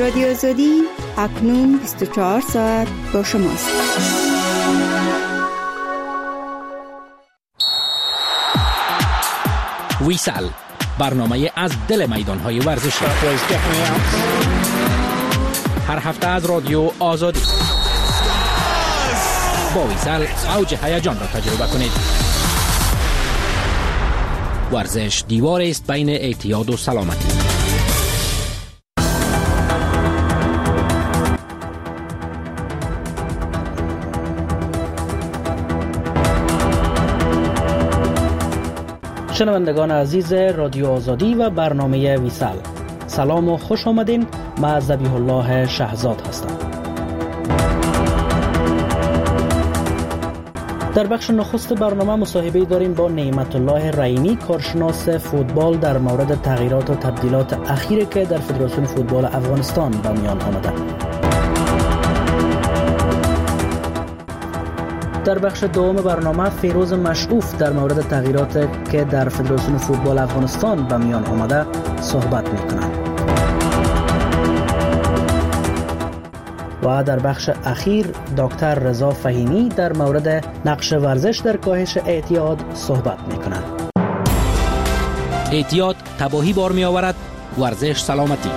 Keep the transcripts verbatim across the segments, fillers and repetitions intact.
رادیو آزادی اکنون بیست و چهار ساعت با شماست. ویسال، برنامه از دل میدان‌های ورزشی. هر هفته از رادیو آزادی. با ویسال اوج هیجان را تجربه کنید. ورزش دیوار است بین اعتیاد و سلامتی. شنوندگان عزیز رادیو آزادی و برنامه ویسال، سلام و خوش آمدین. من ذبیح الله شهزاد هستم. در بخش نخست برنامه مصاحبه داریم با نعمت الله رحیمی، کارشناس فوتبال، در مورد تغییرات و تبدیلات اخیری که در فدراسیون فوتبال افغانستان به میان آمده. در بخش دوم برنامه فیروز مشعوف در مورد تغییراتی که در فدراسیون فوتبال افغانستان به میان آمده صحبت می‌کنند. و در بخش اخیر دکتر رضا فهیمی در مورد نقش ورزش در کاهش اعتیاد صحبت می‌کنند. اعتیاد تباهی بار می‌آورد، ورزش سلامتی.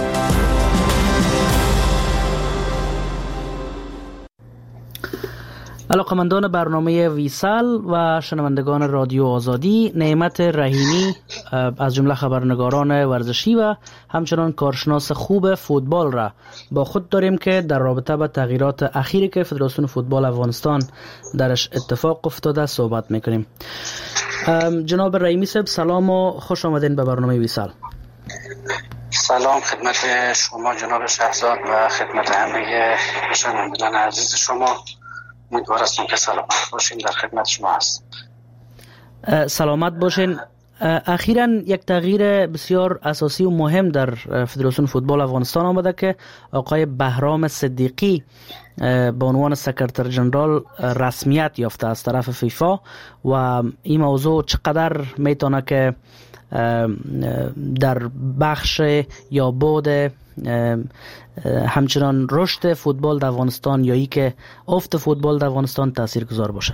علاقمندان برنامه ویسال و شنوندگان رادیو آزادی، نعمت رحیمی از جمله خبرنگاران ورزشی و همچنان کارشناس خوب فوتبال را با خود داریم که در رابطه با تغییرات اخیری که فدراسیون فوتبال افغانستان درش اتفاق افتاده صحبت میکنیم. جناب رحیمی صاحب، سلام و خوش آمدین به برنامه ویسال. سلام خدمت شما جناب شهزاد و خدمت همه شنوندگان عزیز شما. امیدوار هستم که سلامت باشین. در خدمت شما هست. سلامت باشین. اخیراً یک تغییر بسیار اساسی و مهم در فدراسیون فوتبال افغانستان آمده که آقای بهرام صدیقی به عنوان سکرتر جنرال رسمیت یافته از طرف فیفا و این موضوع چقدر میتونه که در بخش یا بود همچنان رشد فوتبال در افغانستان یا ای که افت فوتبال در افغانستان تاثیرگذار باشه؟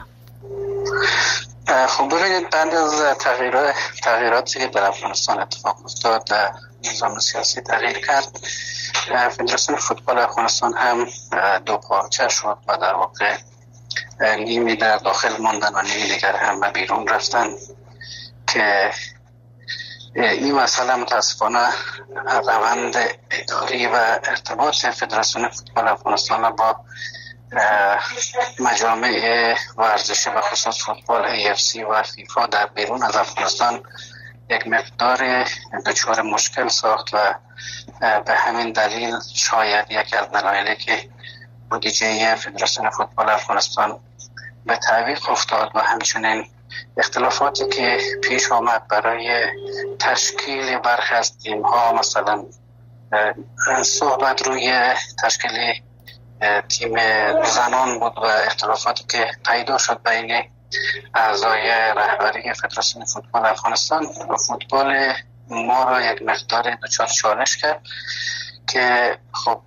خب ببینید، بعد از تغییرات تغییراتی که در افغانستان اتفاق افتاد، نظام سیاسی تغییر کرد، فدراسیون فوتبال افغانستان هم دو پارچه شد و در واقع نیمی در داخل ماندن و نیمی دیگر هم به بیرون رفتن که این مسئله متاسفانه روند اداری و ارتباط فدراسیون فوتبال افغانستان با مجامع ورزشی و خصوص فوتبال ای اف سی و فیفا در بیرون از افغانستان یک مقدار دچار مشکل ساخت و به همین دلیل شاید یکی از دلایلی که بودجه فدراسیون فوتبال افغانستان به تعویق افتاد و همچنین اختلافاتی که پیش آمد برای تشکیل برخی از تیم ها، مثلا صحبت روی تشکیل تیم زنان بود و اختلافاتی که پیدا شد بین اعضای رهبری فدراسیون فوتبال افغانستان و فوتبال ما را یک مقدار دچار چالش کرد که خب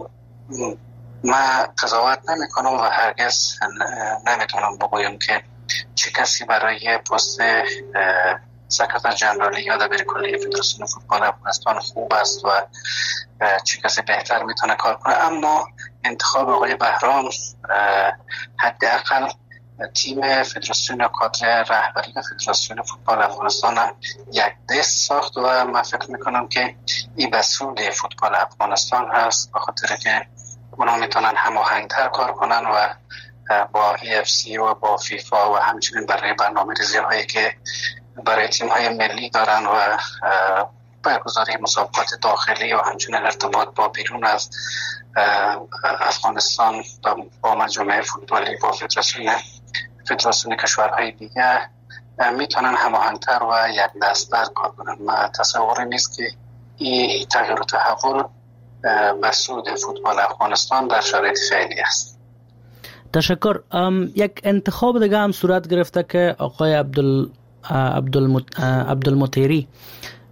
من قضاوت نمی کنم و هرگز نمیتونم بگویم که چه کسی برای پست سکرتر جنرالی یا دبیر کلی فدراسیون فوتبال افغانستان خوب است و چه کسی بهتر میتونه کار کنه، اما انتخاب آقای بهرام حداقل تیم فدراسیون یا کادر رهبری فدراسیون فوتبال افغانستان یک دست ساخت و من فکر میکنم که این بسود فوتبال افغانستان هست، به خاطر که اونا میتونن هماهنگتر کار کنن و با ای اف سی و با فیفا و همچنین برای برنامه ریزی هایی که برای تیم های ملی دارن و برگزاری مسابقات داخلی و همچنین ارتباط با بیرون از افغانستان با مجامع فوتبالی با فدراسیون فدراسیون کشورهای دیگه میتونن هماهنگتر و یک دست‌تر کار کنن. من تصوری نیست که این تغییر و تحول به سود فوتبال افغانستان در شرایط فعلی است. تشکر. یک انتخاب دیگه هم صورت گرفته که آقای عبدال عبدالمطیری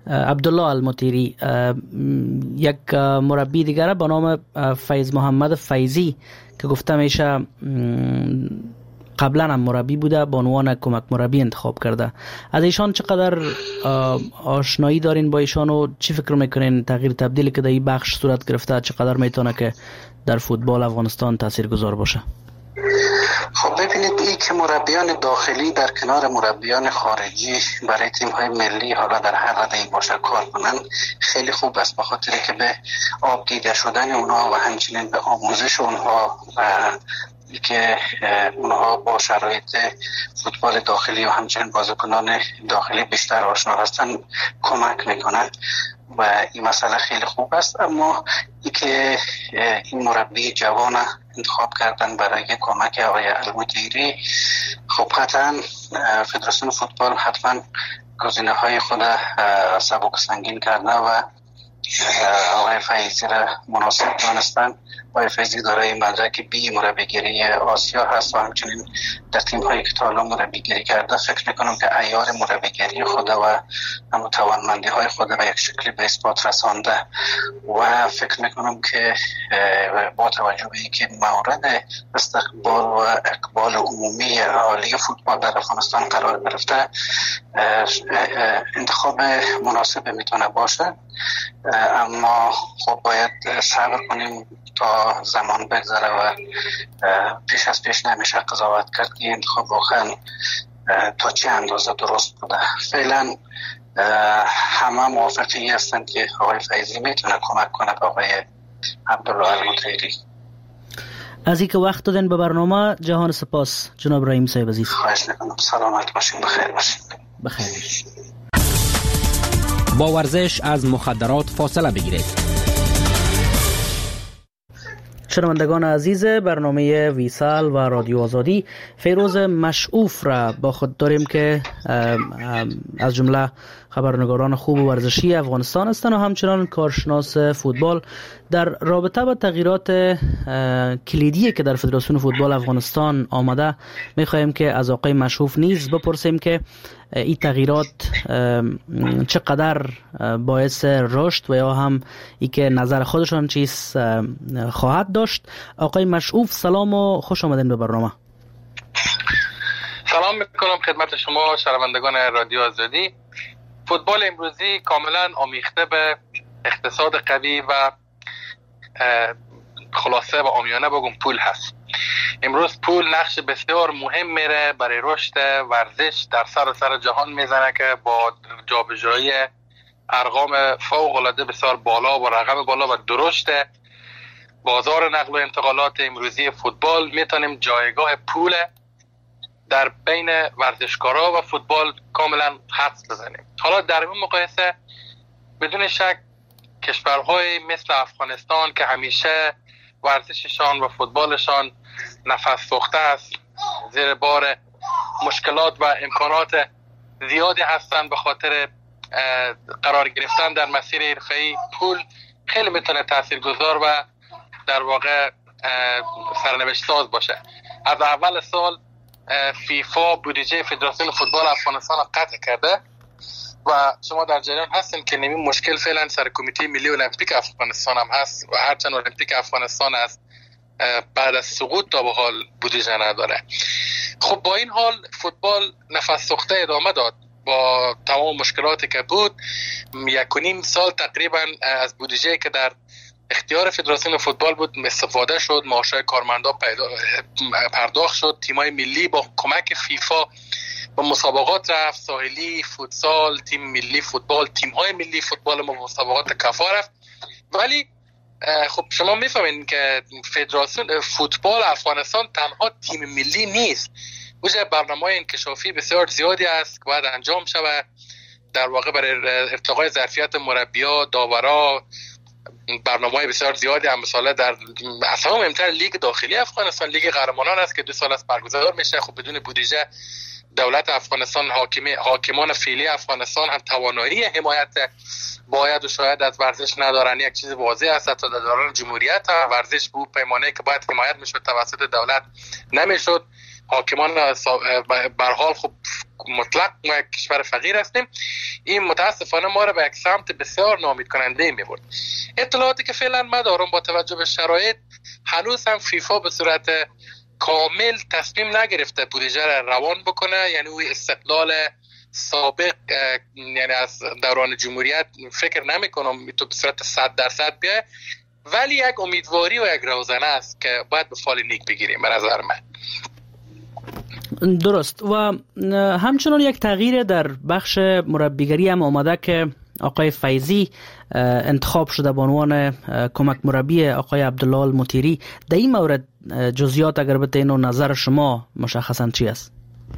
عبدالله المطیری، یک مربی دیگر به نام فیض محمد فیضی که گفته میشه قبلا هم مربی بوده، به عنوان کمک مربی انتخاب کرده. از ایشان چقدر آشنایی دارین با ایشان و چی فکر میکنین تغییر تبدیلی که در این بخش صورت گرفته چقدر میتونه که در فوتبال افغانستان تاثیرگذار باشه؟ خب ببینید، این که مربیان داخلی در کنار مربیان خارجی برای تیم‌های ملی حالا در هر رده باشه کار کنن خیلی خوب است، به خاطر که به آب دیده شدن اونها و همچنین به آموزش اونها که اونها با شرایط فوتبال داخلی و همچنین بازیکنان داخلی بیشتر آشنا هستن کمک میکنن و این مسئله خیلی خوب است. اما ای که این مربی جوان انتخاب کردن برای کمک آقای المطیری، خب قطعا فدراسیون فوتبال حتما گزینه های خود سبک سنگین کرده و آقای فیضی را مناسب دانستن. آقای فیضی دارای مدرک بی مربیگری آسیا هست و همچنین در تیم هایی که تا حالا مربیگری کرده فکر میکنم که عیار مربیگری خود و هم توانمندی های خود و یک شکلی به اثبات رسانده و فکر میکنم که با توجه به اینکه مورد استقبال و اقبال عمومی عالی فوتبال در افغانستان قرار گرفته انتخاب مناسب میتونه باشه. اما خب باید صبر کنیم تا زمان بگذره و پیش از پیش نمیشه قضاوت کرد که انتخاب واقعا تا چه اندازه درست بوده. فعلا همه موافقی هستند که آقای فیضی میتونه کمک کنه به آقای عبدالله المطیری. از اینکه وقت دادن به برنامه جهان سپاس جناب رحیم صاحب عزیز. خواهش میکنم. سلامت باشین، بخیر باشین. بخیر باشین. با ورزش از مخدرات فاصله بگیرید. شنوندگان عزیز برنامه ویسال و رادیو آزادی، فیروز مشعوف را با خود داریم که از جمله خبرنگاران خوب و ورزشی افغانستان هستند و همچنان کارشناس فوتبال. در رابطه با تغییرات کلیدی که در فدراسیون فوتبال افغانستان آمده می‌خواهیم که از آقای مشعوف نیز بپرسیم که این تغییرات چقدر باعث رشد و یا هم ای که نظر خودشان چیز خواهد داشت. آقای مشعوف سلام و خوش آمدین به برنامه. سلام میکنم خدمت شما شنوندگان رادیو آزادی. فوتبال امروزی کاملا آمیخته به اقتصاد قوی و خلاصه و عامیانه بگم پول هست. امروز پول نقش بسیار مهم میره برای رشد ورزش در سراسر جهان میزنه که با جابجایی ارقام فوق العاده بسیار بالا و رقم بالا و درشت بازار نقل و انتقالات امروزی فوتبال میتونیم جایگاه پول در بین ورزشکارا و فوتبال کاملا حدس بزنیم. حالا در این مقایسه بدون شک کشورهای مثل افغانستان که همیشه ورزششان و فوتبالشان نفس سوخته است، زیر بار مشکلات و امکانات زیادی هستند، به خاطر قرار گرفتن در مسیر حرفه‌ای پول خیلی میتونه تاثیرگذار و در واقع سرنوشت ساز باشه. از اول سال فیفا بودجه فدراسیون فوتبال افغانستان را قطع کرده و شما در جریان هستین که نمی مشکل فعلا سر کمیته ملی المپیک افغانستان هم هست و هرچند المپیک افغانستان است بعد از سقوط تا به حال بودجه نداره. خب با این حال فوتبال نفس سوخته ادامه داد با تمام مشکلاتی که بود. یک و نیم سال تقریبا از بودجه که در اختیار فدراسیون فوتبال بود استفاده شد، معاشای کارمندا پرداخت شد، تیمای ملی با کمک فیفا با مسابقات رفت، ساحلی، فوتسال، تیم ملی فوتبال، تیم‌های ملی فوتبال ما مسابقات کفا رفت. ولی خب شما میفهمین که فدراسیون فوتبال افغانستان تنها تیم ملی نیست. وجه برنامه‌های انکشافی بسیار زیادی است که باید انجام شود در واقع برای ارتقای ظرفیت مربی‌ها، داورا. برنامه‌های بسیار زیادی هم مثلا در اصلا مهمتر لیگ داخلی افغانستان لیگ قهرمانان است که دو سال است برگزار میشه. خب بدون بودجه دولت افغانستان، حاکم حاکمان فعلی افغانستان هم توانایی حمایت باید و شاید از ورزش ندارن یک چیز واضح است. تا در دوران جمهوریت ورزش به پیمانه که باید حمایت میشد توسط دولت نمیشد. حاکمان به هر حال خب مطلق ما یک کشور فقیر هستیم. این متاسفانه ما را به یک سمت بسیار ناامید کننده می برد. اطلاعاتی که فعلا ما دارم با توجه به شرایط هنوز هم فیفا به صورت کامل تصمیم نگرفته بودجه را روان بکنه، یعنی او استقلال سابق یعنی از دوران جمهوریت فکر نمی کنم تو به صورت صد درصد بیه، ولی یک امیدواری و یک روزنه است که باید به فال نیک بگیریم به نظر من. درست. و همچنان یک تغییر در بخش مربیگری هم آمده که آقای فیضی انتخاب شده به عنوان کمک مربی آقای عبدالله المطیری. در این مورد جزئیات اگر بتین و نظر شما مشخصا چی است؟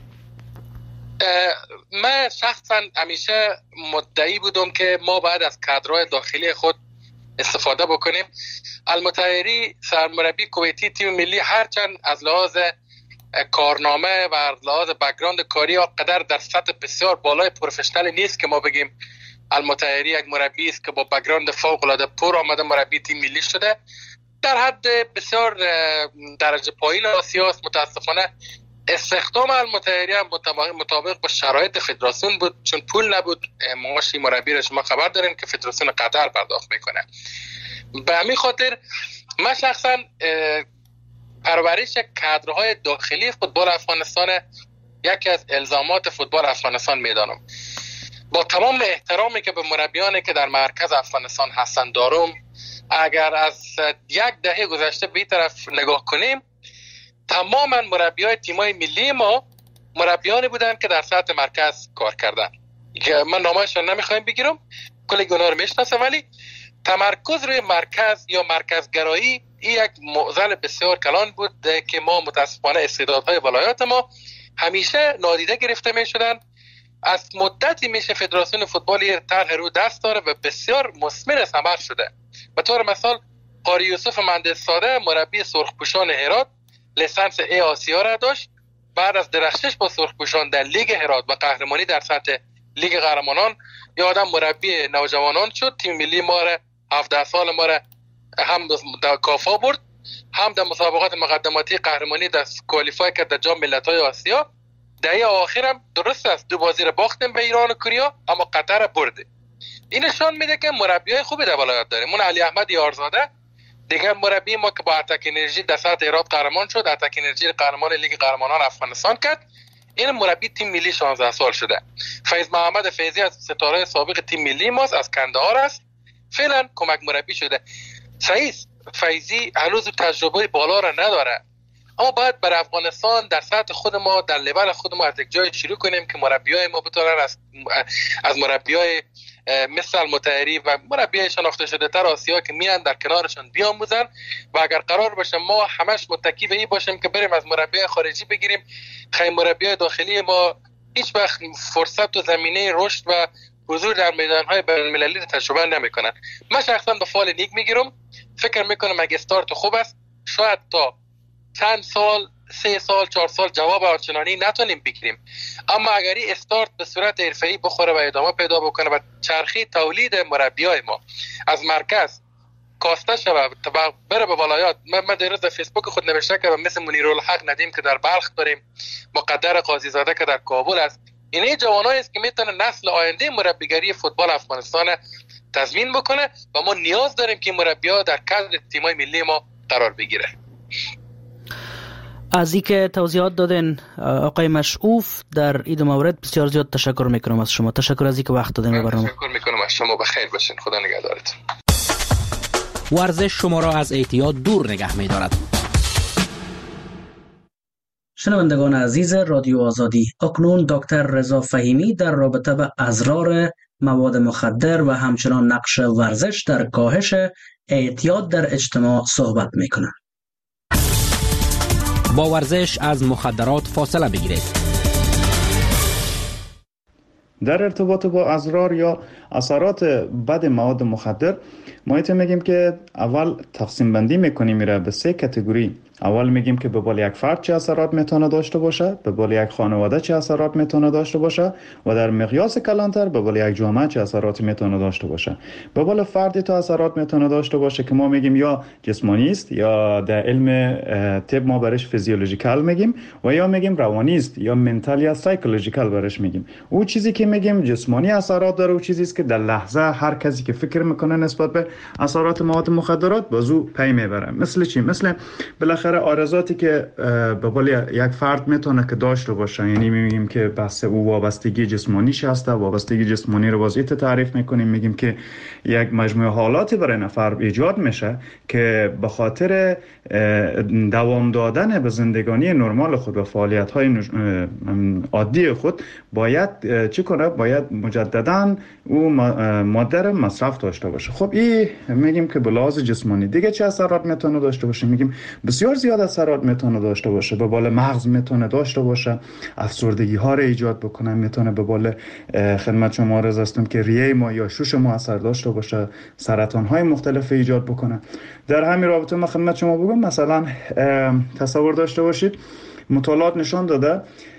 من شخصا همیشه مدعی بودم که ما باید از کادرهای داخلی خود استفاده بکنیم. المطیری سرمربی کویتی تیم ملی هرچند از لحاظ کارنامه و لحاظ بک‌گراند کاری ها قدر در سطح بسیار بالای پروفشنال نیست که ما بگیم المطیری یک مربی است که با بک‌گراند فوق العاده پر آمده مربی تیم ملی شده. در حد بسیار درجه پایین آسیا است. متاسفانه استخدام المطیری هم مطابق با شرایط فدراسیون بود، چون پول نبود. معاش مربی را شما خبر دارین که فدراسیون قطر پرداخت میکنه. به همین خاطر من شخصا پرورش کادرهای داخلی فوتبال افغانستان یکی از الزامات فوتبال افغانستان میدانم. با تمام احترامی که به مربیانی که در مرکز افغانستان هستند دارم، اگر از یک دهه گذشته به این طرف نگاه کنیم، تماما مربیای تیمای ملی ما مربیانی بودند که در سطح مرکز کار کردن. که من نامه‌شان نمیخوایم بگیرم، کلی گناه رو میشناسم، ولی تمرکز روی مرکز یا مرکزگرایی این یک معضل بسیار کلان بود که ما متاسفانه استعدادهای ولایات ما همیشه نادیده گرفته می شدن. از مدتی میشه فدراسیون فوتبال طرح رو دست داره و بسیار مثمر ثمر شده. به طور مثال قاری یوسف مهندس ساده مربی سرخپوشان هرات لیسانس ای آسیا را داشت. بعد از درخشش با سرخپوشان در لیگ هرات و قهرمانی در سطح لیگ قهرمانان یادم مربی نوجوانان شد. تیم ملی ما را هفده سال ما را هم در کافا برد، هم در مسابقات مقدماتی قهرمانی در کوالیفای کرد در جام ملت‌های آسیا. دهه آخرم درست است دو بازی را باختیم به ایران و کوریا، اما قطر برده. این نشان میده که مربیای خوبی در ولایت داریم. من علی احمد یارزاده دیگه مربی ما که با اتک انرژی در سطح هرات قهرمان شد، اتک انرژی قهرمان لیگ قهرمانان افغانستان کرد. این مربی تیم ملی شانزده سال شده. فیض محمد فیضی از ستاره سابق تیم ملی ماست، از کندهار است، فعلا کمک مربی شده. صحیح فیضی هنوز تجربه بالا را نداره، اما باید بر افغانستان در سطح خود ما در لول خود ما از یک جای شروع کنیم که مربیای ما بتونن از از مربیای مثل المطیری و مربیای شناخته شده تر آسیا که میان در کنارشان بیاموزن. و اگر قرار باشه ما همش متکی به این باشیم که بریم از مربیای خارجی بگیریم، خیلی مربیای داخلی ما هیچ وقت فرصت و زمینه رشد و حضور در میدان‌های بین‌المللی تجربه نمی‌کنن. من شخصا به فال نیک میگیرم. فکر میکنم اگه استارت خوب است شاید تا چند سال، سه سال، چهار سال جواب آنچنانی نتونیم بگیریم، اما اگر این استارت به صورت حرفه‌ای بخوره و ادامه پیدا بکنه و چرخی تولید مربیای ما از مرکز کاسته شود و بره به ولایات. من من دیروز در فیسبوک خود نوشته که مثل منیرالحق ندیم که در بلخ داریم، مقدر قاضی زاده که در کابل است. این جوانایی است که میتونه نسل آینده مربیگری فوتبال افغانستان تضمین بکنه و ما نیاز داریم که مربی‌ها در کادر تیم‌های ملی ما قرار بگیره. از اینکه توضیحات دادن آقای مشعوف در این مورد بسیار زیاد تشکر میکنم از شما. تشکر از اینکه وقت دادن به برنامه. تشکر میکنم از شما. بخیر باشین. خدا نگهدارتون. ورزش شما را از اعتیاد دور نگه می‌دارد. شنوندگان عزیز رادیو آزادی، اکنون دکتر رضا فهیمی در رابطه با اضرار مواد مخدر و همچنان نقش ورزش در کاهش اعتیاد در اجتماع صحبت میکنند. با ورزش از مخدرات فاصله بگیرید. در ارتباط با اضرار یا اثرات بد مواد مخدر ما ایت میگیم که اول تقسیم بندی میکنیم میره به سه کاتگوری. اول میگیم که به بال یک فرد چه اثرات میتونه داشته باشه، به بال یک خانواده چه اثرات میتونه داشته باشه و در مقیاس کلانتر به بال یک جامعه چه اثراتی میتونه داشته باشه. به بال فردی تو اثرات میتونه داشته باشه که ما میگیم یا جسمانی است یا در علم طب ما برش فیزیولوژیکال میگیم و یا میگیم روانی است یا منتال یا سایکولوژیکال برش میگیم. او چیزی که میگیم جسمانی اثرات داره، او چیزی است که در لحظه هر کسی که فکر میکنه نسبت به اثرات مواد مخدرات بازو پی میبره. مثل چی؟ مثل بالاخره آرزاتی که به قول یک فرد میتونه که داشته باشه، یعنی میگیم که بس او وابستگی جسمانیش هسته. وابستگی جسمانی رو وضعیت تعریف میکنیم، میگیم که یک مجموعه حالاتی برای نفر ایجاد میشه که به خاطر دوام دادن به زندگانی نرمال خود و فعالیت های عادی خود باید چی کنه؟ باید مجددا او ماده رو مصرف داشته باشه. خب این میگیم که به لحاظ جسمانی. دیگه چه اثرات میتونه داشته باشه؟ میگیم بسیار زیاد اثرات میتونه داشته باشه. به بال مغز میتونه داشته باشه، افسردگی ها رو ایجاد بکنه، میتونه به بال خدمت شما عرض هستم که ریه ما یا شوش ما اثر داشته باشه، سرطان های مختلف ایجاد بکنه. در همین رابطه ما خدمت شما بگم مثلا تصور داشته باشید مطالعات نشان داده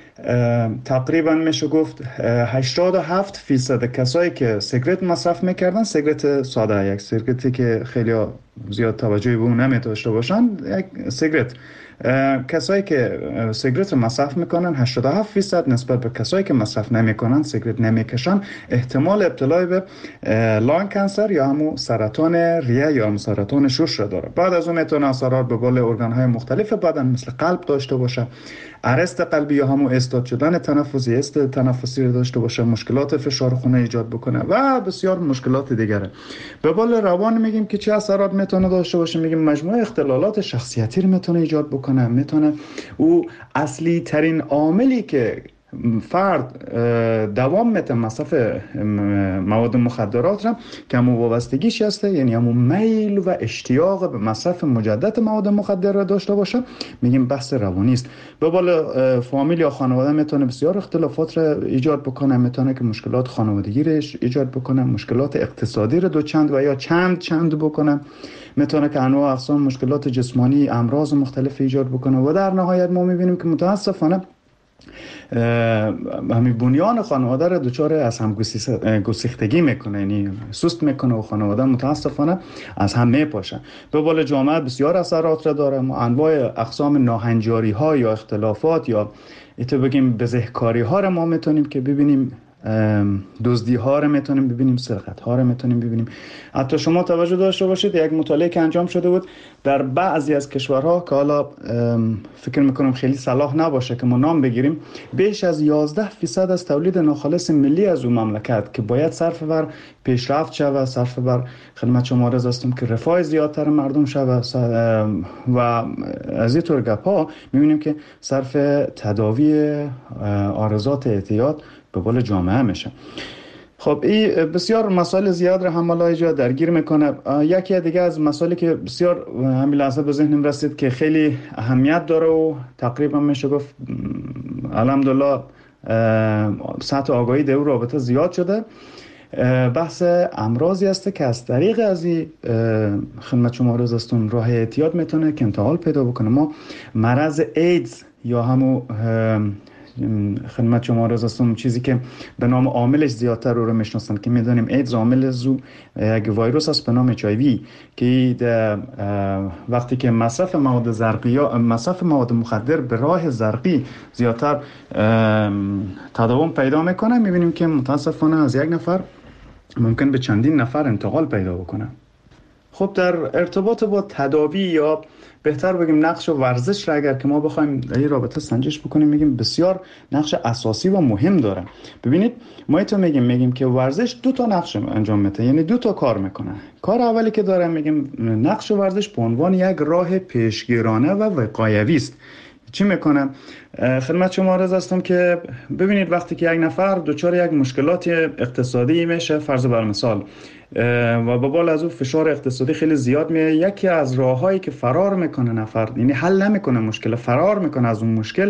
تقریبا میشه گفت هشتاد و هفت فیصد کسایی که سیگرت مصرف میکردن، سیگرت ساده، یک سیگرتی که خیلی زیاد توجهی به اون نمیداشته باشن، یک سیگرت، کسایی که سیگرت مصرف میکنن هشتاد و هفت فیصد نسبت به کسایی که مصرف نمیکنن، سیگرت نمیکشن، احتمال ابتلا به لانگ کانسر یا همون سرطان ریه یا همون سرطان شش را داره. بعد از اون میتونه اثرات به بال ارگان های مختلف بدن مثل قلب داشته باشه، ارست قلبی یا همون استاد شدن تنفسی، است تنفسی رو داشته باشه، مشکلات فشار خون ایجاد بکنه و بسیار مشکلات دیگره. به بال روان میگیم که چه اثرات میتونه داشته باشه؟ میگیم مجموعه اختلالات شخصیتی رو میتونه ایجاد بکنه. میتونه او اصلی ترین عاملی که فرد دوام میته مصرف مواد مخدرات را که همون وابستگیش هسته، یعنی همون میل و اشتیاق به مصرف مجدد مواد مخدر را داشته باشه، میگیم بحث روانی است. به بالا فامیل یا خانواده میتونه بسیار اختلافات را ایجاد بکنه، میتونه که مشکلات خانوادگی را ایجاد بکنه، مشکلات اقتصادی را دو چند و یا چند چند بکنه، میتونه که انواع اقسام مشکلات جسمانی، امراض مختلف ایجاد بکنه و در نهایت ما میبینیم که متاسفانه همین بنیان خانواده را دچار از هم گسیختگی میکنه، یعنی سست میکنه و خانواده متاسفانه از هم میپاشه. به بال جامعه بسیار اثرات را داره. ما انواع اقسام ناهنجاری ها یا اختلافات یا ایتو بگیم بزهکاری ها را ما میتونیم که ببینیم، دزدی ها رو میتونیم ببینیم، سرقت ها رو میتونیم ببینیم. حتی شما توجه داشته باشید یک مطالعه که انجام شده بود در بعضی از کشورها که حالا فکر میکنم خیلی صلاح نباشه که ما نام بگیریم، بیش از یازده فیصد از تولید ناخالص ملی از اون مملکت که باید صرف بر پیشرفت شود، صرف بر خدمت شما عرض هستم که رفاه زیادتر مردم شود و از این طور گپا میبینیم که صرف تداوی آرزات اعتیاد به بال جامعه میشه. خب این بسیار مسائل زیاد را هم حالا جا درگیر میکنه. یکی دیگه از مسائلی که بسیار همین لحظه به ذهنم رسید که خیلی اهمیت داره و تقریبا میشه گفت الحمدلله سطح آگاهی در اون رابطه زیاد شده، بحث امراضی است که از طریق از این خدمت شما عرض هستم راه اعتیاد میتونه که انتقال پیدا بکنه. ما مرض ایدز یا همون خدمت شما عرض هستم چیزی که به نام عاملش زیادتر رو رو میشناسن که میدونیم ایدز عامل زو یک ویروس است به نام اچ آی وی که وقتی که مصرف مواد زرقی یا مصرف مواد مخدر به راه زرقی زیادتر تداوم پیدا میکنه، میبینیم که متاسفانه از یک نفر ممکن به چندین نفر انتقال پیدا بکنه. خب در ارتباط با تداوی یا بهتر بگیم نقش ورزش را اگر که ما بخوایم در این رابطه سنجش بکنیم، میگیم بسیار نقش اساسی و مهم داره. ببینید ما ایتو میگیم میگیم که ورزش دو تا نقش انجام میده، یعنی دو تا کار میکنه. کار اولی که داره میگیم نقش ورزش به عنوان یک راه پیشگیرانه و وقایوی است. چی میکنه؟ خدمت شما عرض هستم که ببینید وقتی که یک نفر دچار یک مشکلات اقتصادی میشه، فرض بر مثال و به بالا از اون فشار اقتصادی خیلی زیاد میاد. یکی از راههایی که فرار میکنه نفر، یعنی حل نمیکنه مشکل، فرار میکنه از اون مشکل،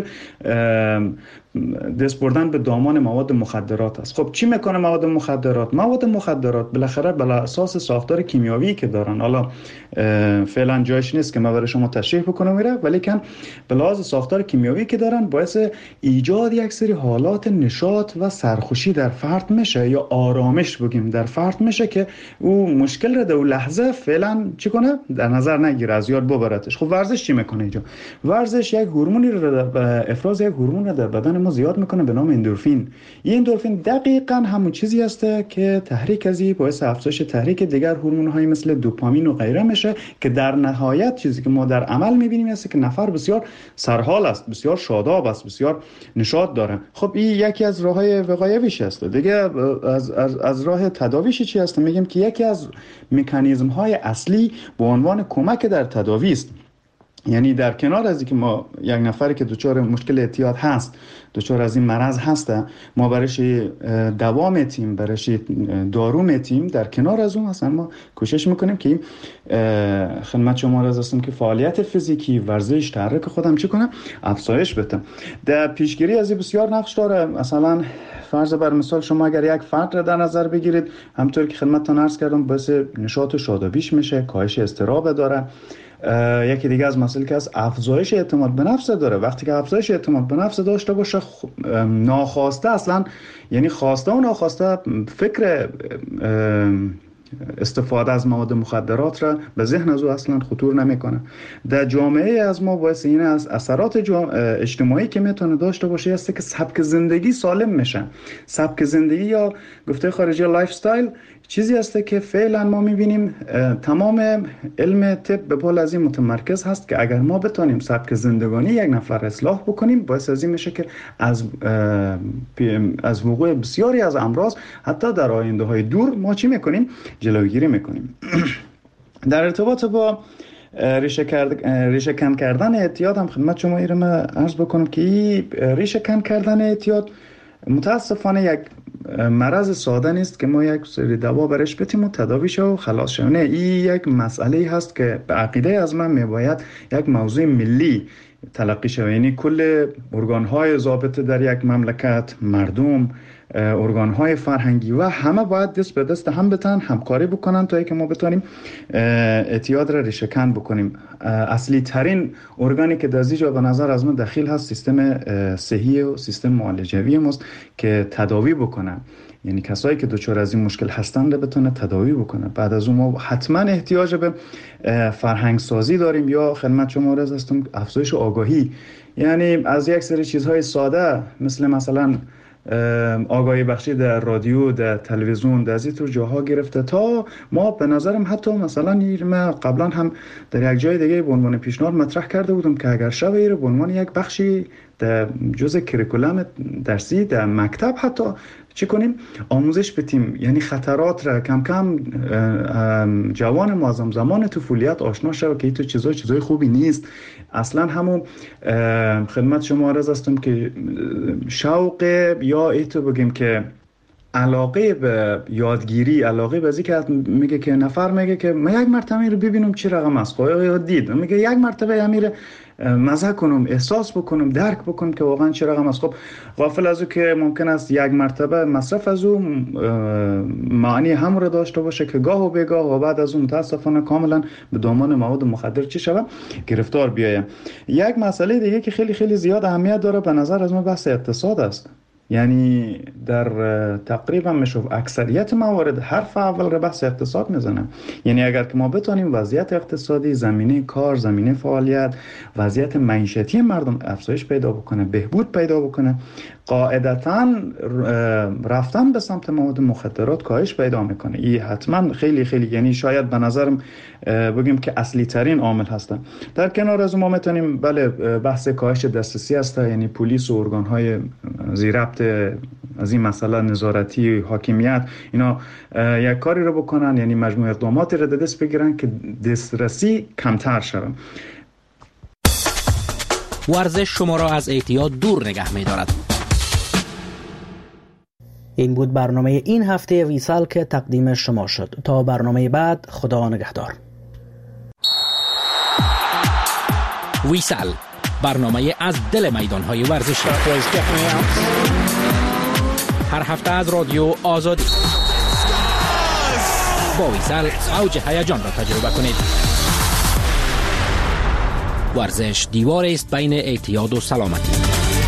دست بردن به دامان مواد مخدرات است. خب چی میکنه مواد مخدرات؟ مواد مخدرات بالاخره بلا اساس ساختار کیمیاوی که دارن، حالا فعلا جایش نیست که من برای شما تشریح بکنم میره، ولی کن بلا اساس ساختار کیمیاوی که دارن باعث ایجاد یک سری حالات نشاط و سرخوشی در فرد میشه، یا آرامش بگیم در فرد میشه، که او مشکل رو در اون لحظه فعلا چی کنه؟ در نظر نگیره، از یاد ببرتش. خب ورزش چی میکنه اینجا؟ ورزش یک هورمونی رو افراز یک هورمون رو در بدن ما زیاد میکنه به نام اندورفین. این اندورفین دقیقاً همون چیزی است که تحریک ازی باعث افزایش تحریک دیگر هورمون‌های مثل دوپامین و غیره میشه، که در نهایت چیزی که ما در عمل میبینیم است که نفر بسیار سرحال است، بسیار شاداب است، بسیار نشاط داره. خب این یکی از راههای وقایویش است. دیگه از از, از راه تداویش چی است؟ میگیم که یکی از مکانیزم‌های اصلی به عنوان کمک در تداوی است. یعنی در کنار از اینکه ما یک نفری که دچار مشکل اعتیاد هست، دچار از این مرض هسته، ما برایش دوا میتیم، برایش دارو میتیم، در کنار از اون اصلا ما کوشش میکنیم که خدمت شما را هستم که فعالیت فیزیکی، ورزش، تحرک خودم چی کنم؟ افزایش بدم. در پیشگیری از این بسیار نقش داره. مثلا فرض بر مثال شما اگر یک فرد را در نظر بگیرید، همونطور که خدمتتون عرض کردم باعث نشاط و شادابیش میشه، کاهش اضطراب داره. یکی دیگه از مسائل که از افزایش اعتماد به نفس داره. وقتی که افزایش اعتماد به نفس داشته باشه، ناخواسته اصلا، یعنی خواسته و ناخواسته فکر استفاده از مواد مخدرات را به ذهن از او اصلا خطور نمیکنه. در جامعه از ما باعث این از اثرات اجتماعی که میتونه داشته باشه است که سبک زندگی سالم میشه. سبک زندگی یا گفته خارجی لایف استایل چیزی است که فعلا ما میبینیم تمام علم طب به پول از این متمرکز هست که اگر ما بتونیم سبک زندگانی یک نفر اصلاح بکنیم، باعث از این میشه که از از وقوع بسیاری از امراض حتی در آینده های دور ما چی میکنیم؟ جلوگیری میکنیم. در ارتباط با ریشه کرد ریشه کن کردن اعتیاد هم خدمت شما ایرم عرض بکنم که این ریشه کن کردن اعتیاد متاسفانه یک مرض ساده نیست که ما یک سری دوا برش بتیم و تداوی شو و خلاص شو. نه، این یک مسئله هست که به عقیده از من میباید یک موضوع ملی تلقی شود. یعنی کل ارگان‌های ضابطه در یک مملکت، مردم، ارگان‌های فرهنگی و همه باید دست به دست هم بتن، همکاری بکنن تا اینکه ما بتونیم اعتیاد را ریشه کن بکنیم. اصلی ترین ارگانی که در اینجا به نظر از من دخیل هست سیستم صحی و سیستم معالجوی ماست که تداوی بکنن. یعنی کسایی که دچار از این مشکل هستند رو بتونه تداوی بکنه. بعد از اون ما حتما احتیاج به فرهنگ سازی داریم یا خدمت شما عرض هستم افزایش آگاهی. یعنی از یک سری چیزهای ساده مثل مثلا آگاهی بخشی در رادیو، در تلویزیون، در این طور جاها گرفته تا ما به نظرم حتی مثلا ما قبلا هم در یک جای دیگه به عنوان پیشنهاد مطرح کرده بودم که اگر شب ایره به عنوان یک بخشی در جزء کریکولم درسی در مکتب حتی چی کنیم؟ آموزش بدیم. یعنی خطرات را کم کم جوان معظم زمان طفولیت آشنا شود که این تو چیزای چیزای خوبی نیست. اصلا همون خدمت شما عرض هستم که شوق یا ایتو بگیم که علاقه به یادگیری، علاقه به ذکر میگه که نفر میگه که من یک مرتبه رو ببینم چی رقم است، یا دید میگه یک مرتبه امیر مزه کنم، احساس بکنم، درک بکنم که واقعا چه رقم است. خب غافل از او که ممکن است یک مرتبه مصرف از او معنی هم رو داشته باشه که گاه و بیگاه و بعد از اون متاسفانه کاملا به دامان مواد مخدر چی شود گرفتار بیایم. یک مسئله دیگه که خیلی خیلی زیاد اهمیت داره به نظر از من بحث اقتصاد است. یعنی در تقریبا میشه اکثریت موارد حرف اول رو بحث اقتصاد میزنه. یعنی اگر که ما بتونیم وضعیت اقتصادی، زمینه کار، زمینه فعالیت، وضعیت معیشتی مردم افزایش پیدا بکنه، بهبود پیدا بکنه، قاعدتاً رفتن به سمت مواد مخدرات کاهش پیدا میکنه. این حتما خیلی خیلی یعنی شاید به نظرم بگیم که اصلی ترین عامل هستن. در کنار از ما میتونیم بله بحث کاهش دسترسی است، یعنی پلیس و ارگان های زیربط از این مسئله نظارتی، حاکمیت، اینا یک کاری رو بکنن، یعنی مجموع اقداماتی رو دست بگیرن که دسترسی کمتر شود. ورزش شما را از اعتیاد دور نگه می دارد. این بود برنامه این هفته ویسال که تقدیم شما شد. تا برنامه بعد، خدا نگهدار. ویسال، برنامه از دل میدان‌های ورزشی. هر هفته از رادیو آزادی. با ویسال اوج هیجان را تجربه کنید. ورزش دیوار است بین اعتیاد و سلامتی.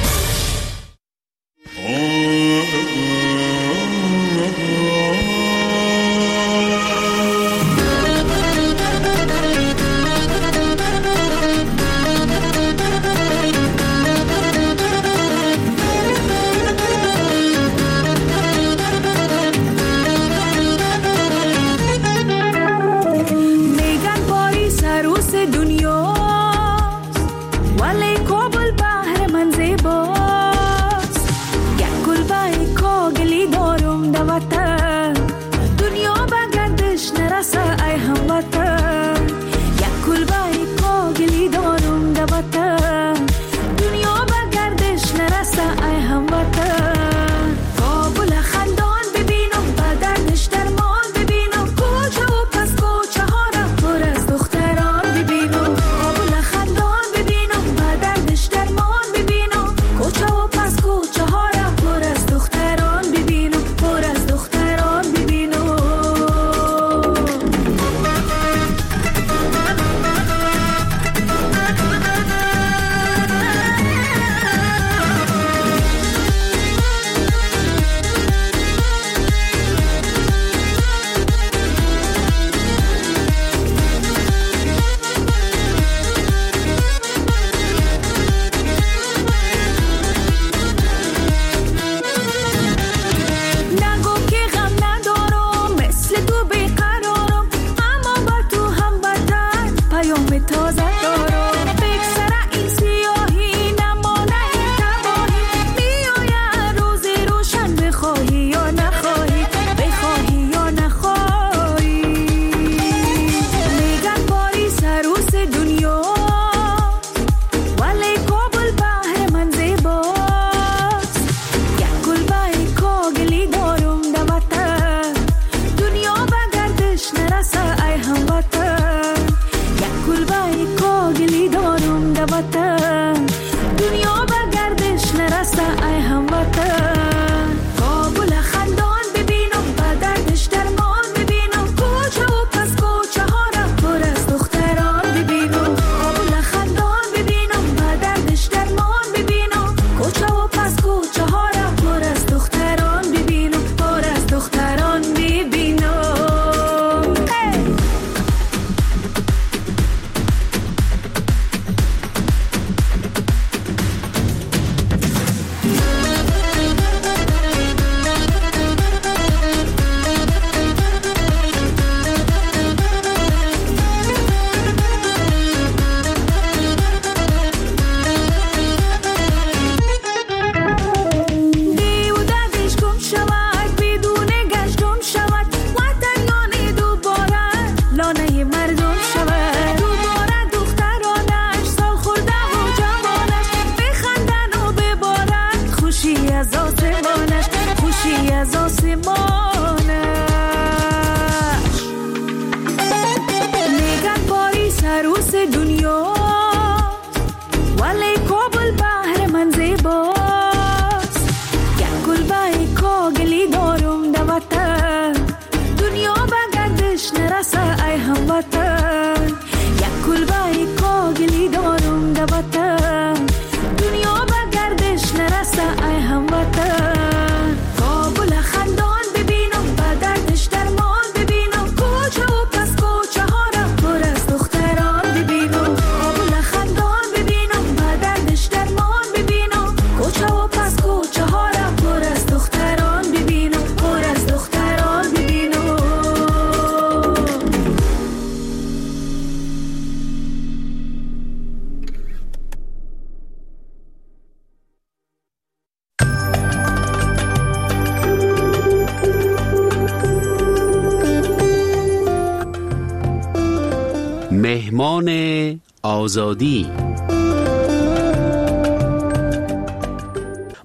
مهمان آزادی.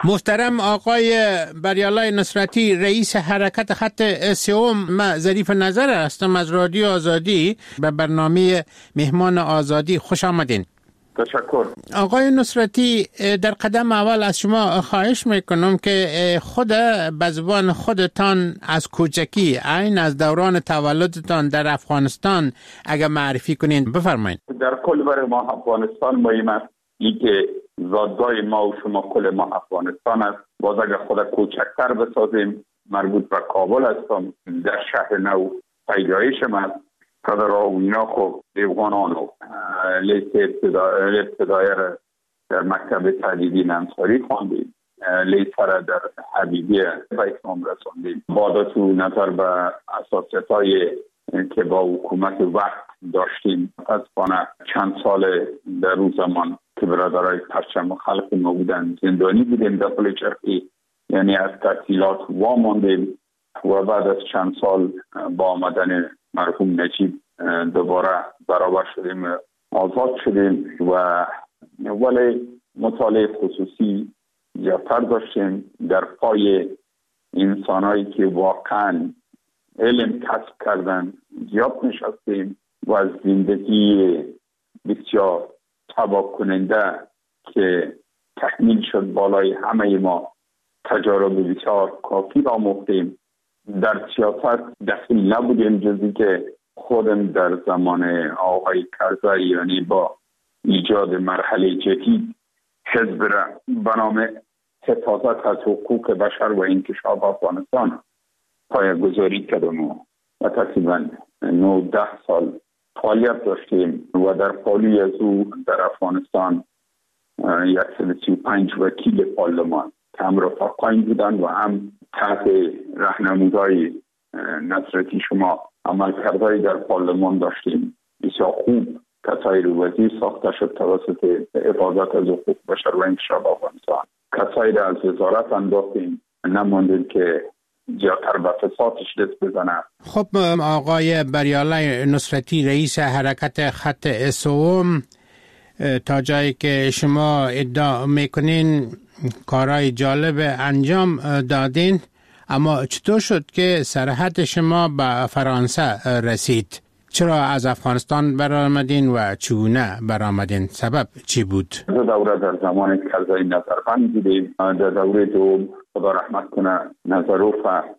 محترم آقای بریالای نصرتی، رئیس حرکت خط سوم، من ظریف نظر هستم از رادیو آزادی. به برنامه مهمان آزادی خوش آمدین. تشکر. آقای نصرتی، در قدم اول از شما خواهش میکنم که خود به زبان خودتان از کوچکی، عین از دوران تولدتان در افغانستان اگر معرفی کنین بفرمایید. در کل برای ما افغانستان مهم است ای که زادگاه ما و شما کل ما افغانستان است. باز اگر خود کوچکتر بسازیم، مربوط به کابل هستم، در شهر نو پیدایشم است. پدر و اینا خب دیوانان و لیست ابتدایی را در مکتب تعلیمی انصاری خواندیم، لیست را در حبیبیه به اتمام رساندیم. بعد تو نظر به اساسیت‌های که با حکومت وقت داشتیم، از پانه چند سال در روز زمان که برادرای پرچم خلق ما بودن زندانی بودیم در پل چرخی، یعنی از تحصیلات واماندیم و بعد از چند سال با آمدن مرحوم نجیب دوباره برابر شدیم، آزاد شدیم و ولی مطالعه خصوصی زیادتر داشتیم. در پای انسانایی که واقعا علم کسب کردن زیاد نشستیم و از زندگی بسیار تباه کننده که تحمیل شد بالای همه ما تجارب بسیار کافی را آموختیم. در سیاست دخیل نبودیم جزی که خودم در زمان آقای کرزی، یعنی با ایجاد مرحله جدید حزب را به نام حفاظت از حقوق بشر و انکشاف افغانستان پایه‌گذاری کردم و تقریبا نوده سال فعالیت داشتیم و در پالوی از او در افغانستان صد و سی و پنج وکیل پارلمان که هم رفقاین بودن و هم تحت راهنمایی نصرتی شما عملکردهایی در پارلمان داشتیم بسیار خوب. کسایی رو وزیر ساخته شد توسط حفاظت از حقوق بشر و انکشاف افغانستان. کسایی رو از وزارت انداختیم، نماندیم که زیادتر به فسادش دست بزنه. خب آقای بریالای نصرتی، رئیس حرکت خط سوم، تا جایی که شما ادعا میکنین کارهای جالب انجام دادین، اما چطور شد که سرحد شما به فرانسه رسید؟ چرا از افغانستان برآمدین و چگونه برآمدین؟ سبب چی بود؟ دو دوره در زمان کرزی نظربند بودیم. در دوره دوم خدا رحمت کنه نظروف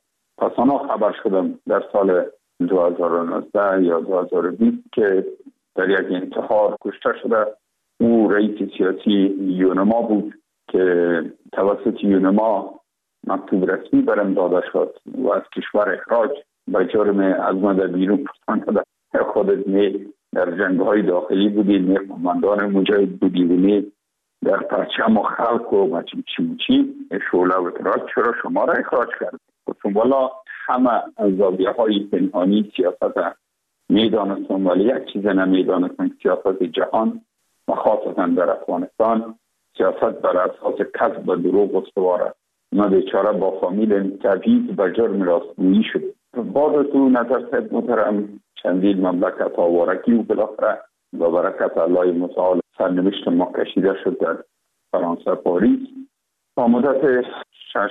پسانا خبر شدم در سال دو هزار و نوزده یا دو هزار و بیست که در یک انتحار کشته شده. او رئیس سیاسی یونما بود که توسط یونما مکتوب رسمی برم داده شد و از کشور اخراج به جرم از مده بیرون پرسان خودت می در جنگ‌های داخلی بودی، می قماندان مجاهد بودی و می در پرچم و خلق و مچی چی چی شعله و اخراج، چرا شما را اخراج کرد؟ گفتم والا همه زاویه های پنهانی سیاست می دانستم، ولی یک چیز نمی دانستم، سیاست جهان و خاصتا در افغانستان سیاست بر اساس کذب و دروغ استواره. ما بیچاره با فامیل تبعید و جرم راستگویی شد. بعد تو نظر صاحب محترم چندین مملکت آوارگی و بالاخره با برکت الله متعال سرنوشت ما کشیده شد در فرانسه پاریس. با مدت شش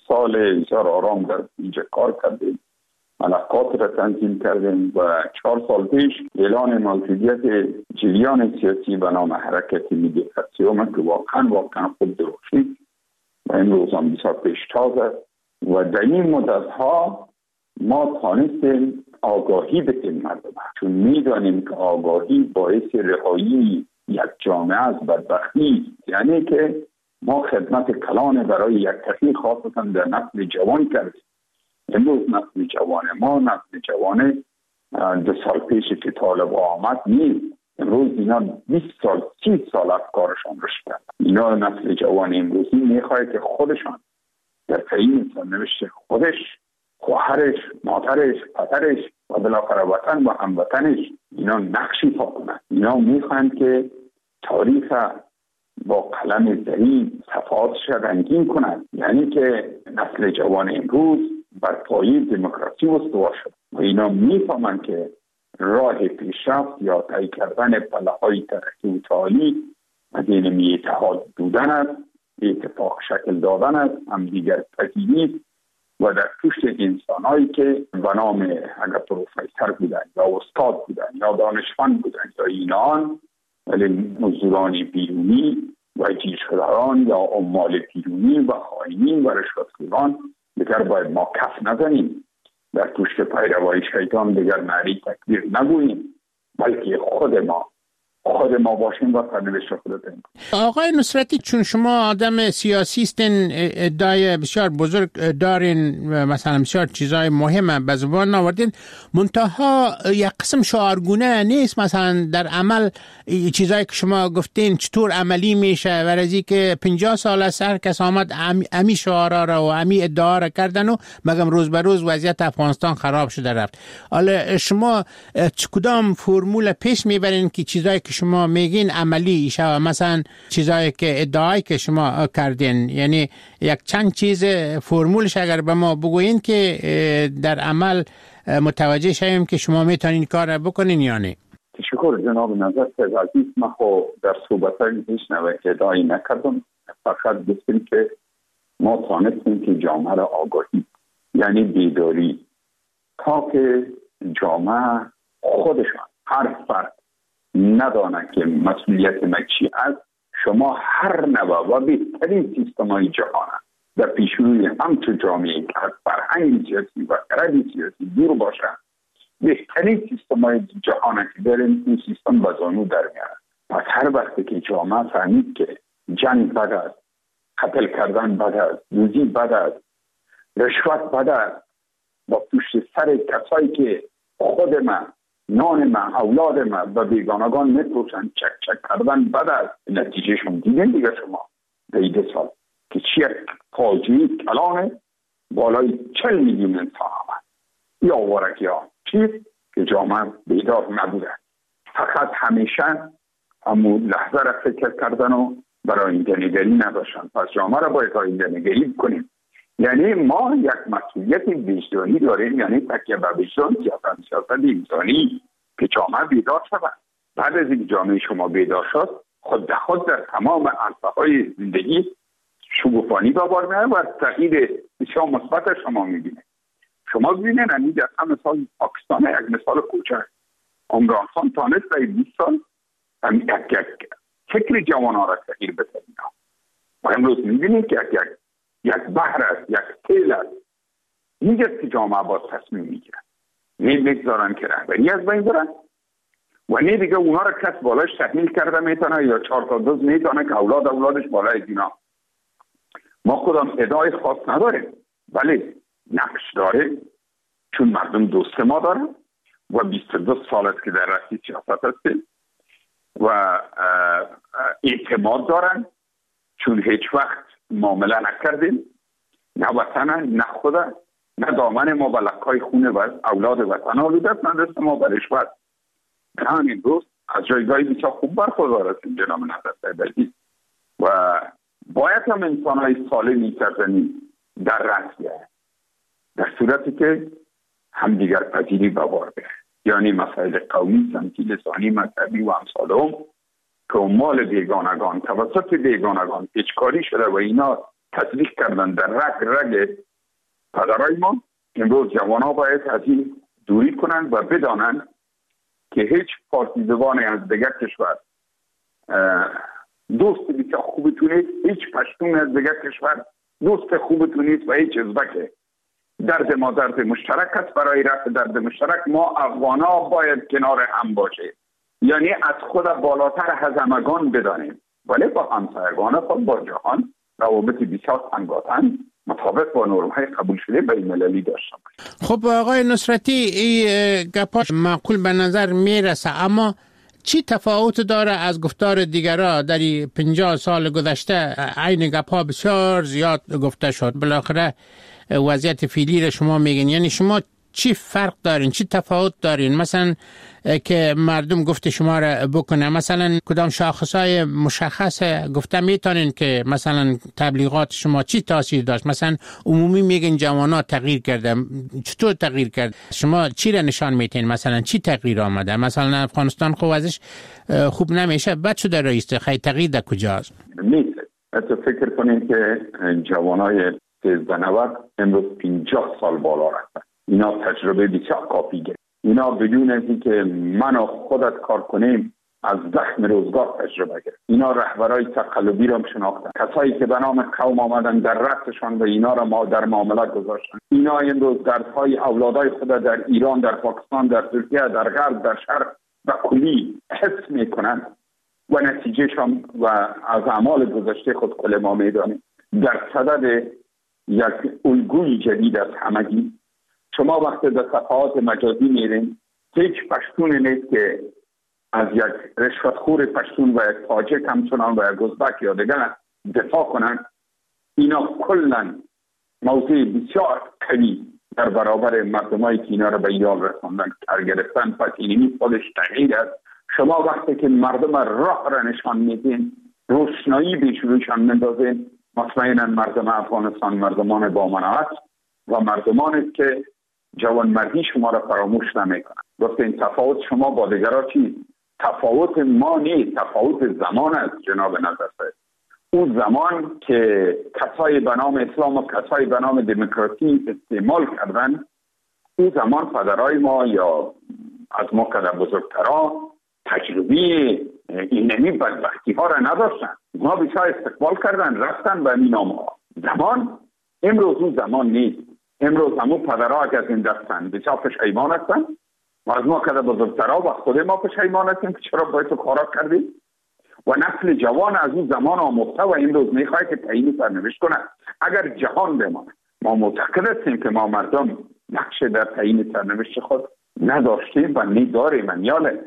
سال بسیار آرام در اینجا کار کردیم، ملکات را تنظیم کردیم و چهار سال پیش اعلان موجودیت جریان سیاسی به نام حرکت ملی خط که واقعا واقعا خود درخشید و این روز هم بسیار پیشتاز است و در این مدت ها ما تانستیم آگاهی بدیم مردم، چون میدانیم که آگاهی باعث رهایی یک جامعه از بدبختی، یعنی که ما خدمت کلان برای یک کسی خاصتا در نسل جوان کردیم. امروز نسل جوان ما نسل جوان دو سال پیش که طالب آمد نیست. امروز اینا بیست سال سی سال افکارشان رشد کرد. اینا نسل جوان امروزی میخواهد که خودشان در تعیین سرنوشت خودش، خواهرش، مادرش، پدرش و بالاخره وطن و هموطنش اینا نقشی پا کنند. اینا میخواهند که تاریخ با قلم ضریب صفحاتش رنگین کنند، یعنی که نسل جوان امروز بر پایه دموکراسی استوار شد و اینا میفهمند که راه پیشرفت یا طی کردن پله‌های ترقی و تعالی مدین اتحاد بودن است اتفاق شکل دادن است، هم دیگر پذیری و در پشت انسانهایی که به نام اگر پروفسور بودن یا استاد بودن یا دانشمند بودن یا اینان، ولی مزدوران بیرونی و جیشداران یا عمال بیرونی و خائنین و رشوتخواران دیگر باید ما کف نزنیم، در پشت پیروای شیطان دیگر نعره تکبیر نگوییم، بلکه خود ما خود ما باشیم و سرنوشت خود داریم. آقای نصرتی، چون شما آدم سیاسی هستین، ادعای بسیار بزرگ دارین، مثلا بسیار چیزای مهمه به زبان آوردین، منتها یک قسم شعارگونه نیست. مثلا در عمل چیزایی که شما گفتین چطور عملی میشه و رزی که پنجاه سال از هر کس آمد امی شعارا را و امی ادعا را کردن و مگم روز به روز وضعیت افغانستان خراب شده رفت. حالا شما کدام فرمول پیش میبرین که چیزایی که شما میگین عملی شه؟ مثلا چیزایی که ادعایی که شما کردین، یعنی یک چند چیز فرمولش اگر به ما بگوین که در عمل متوجه شویم که شما میتونین کار بکنین یا نه. تشکر جناب نظر عزیز. من خو در صحبت‌های هیچ نوع ادعایی نکردم، فقط گفتم که ما تانستیم که جامعه را آگاهی، یعنی بیداری، تا که جامعه خودشان هر فرد ندانه که مسئولیت ما چی است. شما هر نوع و بهترین سیستم‌های جهان در پیشروی همچون جامعه که از فرهنگ سیاسی و خرد سیاسی دور باشه، بهترین سیستم‌های جهان که داریم این سیستم به زانو در میاره. پس هر وقتی که جامعه فهمید که جنگ بد است، قتل کردن بد است، دوزی بد است، رشوت بد است، با پشت سر کسایی که خود من، نان من، اولاد من و بیگانگان میپوشن چک چک کردن بد است. نتیجهشون دیدین دیگه شما در این سال که چی فاجعه کلانه بالای چل میلیون انسان آمد. یا ورکی ها چیز که جامعه بیدار نبوده، فقط همیشه همون لحظه را فکر کردن و برای اینجا نگری نداشتن. پس جامعه را باید اینجا نگری کنیم. یعنی ما یک مسئولیت وجدانی داریم، یعنی تکیه به وجدان، سیاست سیاست انسانی که جامعه بیدار شود. بعد از این جامعه شما بیدار شد، خود به خود در تمام عرصه‌های زندگی شگوفانی به بار میاد و تغییر بسیار مثبت شما میبینه. شما ببینید همین در مثال پاکستان یک مثال کوچک، عمران خان تانست در بیست سال همین یک یک فکر جوان‌ها را تغییر بده. و امروز میبینید که یک یک یک بحر است، یک تیل است، اینجاست که جامعه باز تصمیم میگیرن، نه بگذارن که رهبری از بین برن و نه دیگه اونا را کس بالاش تحمیل کرده میتونه یا چهار تا دوز میتونه که اولاد اولادش بالای دینا. ما خودم ادعای خاص نداریم، ولی نقش داره، چون مردم دوست ما دارن و بیست و دو سال است که در رأس سیاست هستیم و اعتماد دارن، چون هیچ وقت معامله نکردیم، نه وطن، نه خود، نه دامن ما به لکای خونه و اولاد وطن آلودست، نه دست ما به رشوت. همین روز از جایگاهی بسیار خوب برخوردار هستیم جناب نظر سیدی و باید هم انسان‌های سالمی سرزنی در رأس بیاید، در صورتی که همدیگر پذیری به بار بیاید، یعنی مسائل قومی، سمتی، لسانی، مذهبی و امثالهم که مال بیگانگان توسط بیگانگان پیچکاری شده و اینا تطبیق کردن در رگ رگ پدرای ما. امروز جوان ها باید از این دوری کنند و بدانند که هیچ پارتی زبانی از دیگر کشور دوست بسیار خوبتون نیست، هیچ پشتون از دیگر کشور دوست خوبتون نیست و هیچ ازبکه. درد ما درد مشترک است، برای رفع درد مشترک ما افغان ها باید کنار هم باشه، یعنی از خود بالاتر از همگان بدانیم، ولی با همسایگان خود با جهان روابط بسیار تنگاتن مطابق با نرم‌های قبول شده بین المللی داشتم. خب آقای نصرتی، این گپاش معقول به نظر میرسه، اما چی تفاوت داره از گفتار دیگرها؟ در پنجاه سال گذشته عین گپا بسیار زیاد گفته شد، بالاخره وضعیت فعلی را شما میگین، یعنی شما چی فرق دارین، چی تفاوت دارین مثلا که مردم گفت شما را بکنه؟ مثلا کدام شاخصای مشخص گفته میتونین که مثلا تبلیغات شما چی تاثیر داشت؟ مثلا عمومی میگن جوانا تغییر کرده، چطور تغییر کرد؟ شما چی را نشان میتین؟ مثلا چی تغییر آمده؟ مثلا افغانستان خب ازش خوب نمیشه، بد شده رئیس، خیلی تغییر در کجاست؟ نیست. حتی فکر کنید که جوانای سیزده نود امروز پنجاه سال بالا رفتن. اینا تجربه بسیار کافی گرفت. اینا بدون از اینکه من و خودت کار کنیم از زخم روزگار تجربه گرفت. اینا رهبرای تقلبی را شناختن، کسایی که به نام قوم آمدن در رأسشان و اینا را ما در معاملات گذاشتن. اینا امروز دردهای اولادای خود در ایران، در پاکستان، در ترکیه، در غرب، در شرق و کلی حس میکنن و نتیجهشان و از اعمال گذشته خود کل ما میدانیم. در صدد یک الگوی جدید از همگی، شما وقتی در صفحات مجازی میرین هیچ پشتون نیست که از یک رشوتخور پشتون و یک تاجک همچنان و یک ازبک یا دیگر دفاع کنن. اینا کلن موضوع بسیار قوی در برابر مردمایی که اینا را به ایال رساندن کار گرفتن. پس اینی خودش تغییر است. شما وقتی که مردم راه را نشان میدین، روشنایی بیش روشان مندازین، مطمئنا مردم افغانستان مردمان با مناعت و مردمانی که جوانمردی شما را فراموش نمیکنن. گفتین تفاوت شما با دیگران چی؟ تفاوت ما نیست، تفاوت زمان است جناب نظرفرد. اون زمان که کسای به نام اسلام و کسای به نام دموکراسی استعمال کردن، اون زمان پدرای ما یا از ما که بزرگترها تجربه اینمی بدبختی ها را نداشتن. ما بسیار استقبال کردن، رفتن به این نام ها. زمان امروز اون زمان نیست. امروز همون پدرها که از این دستن بسیار پشیمان هستن و از ما که بزرگترها و خود ما پشیمان هستیم که چرا باید تو کارا کردیم. و نسل جوان از اون زمان آموخته و امروز میخواه که تعیین سرنوشت کنه. اگر جهان بمانه، ما معتقد هستیم که ما مردم نقش در تعیین سرنوشت خود نداشتیم و نداریم. منیاله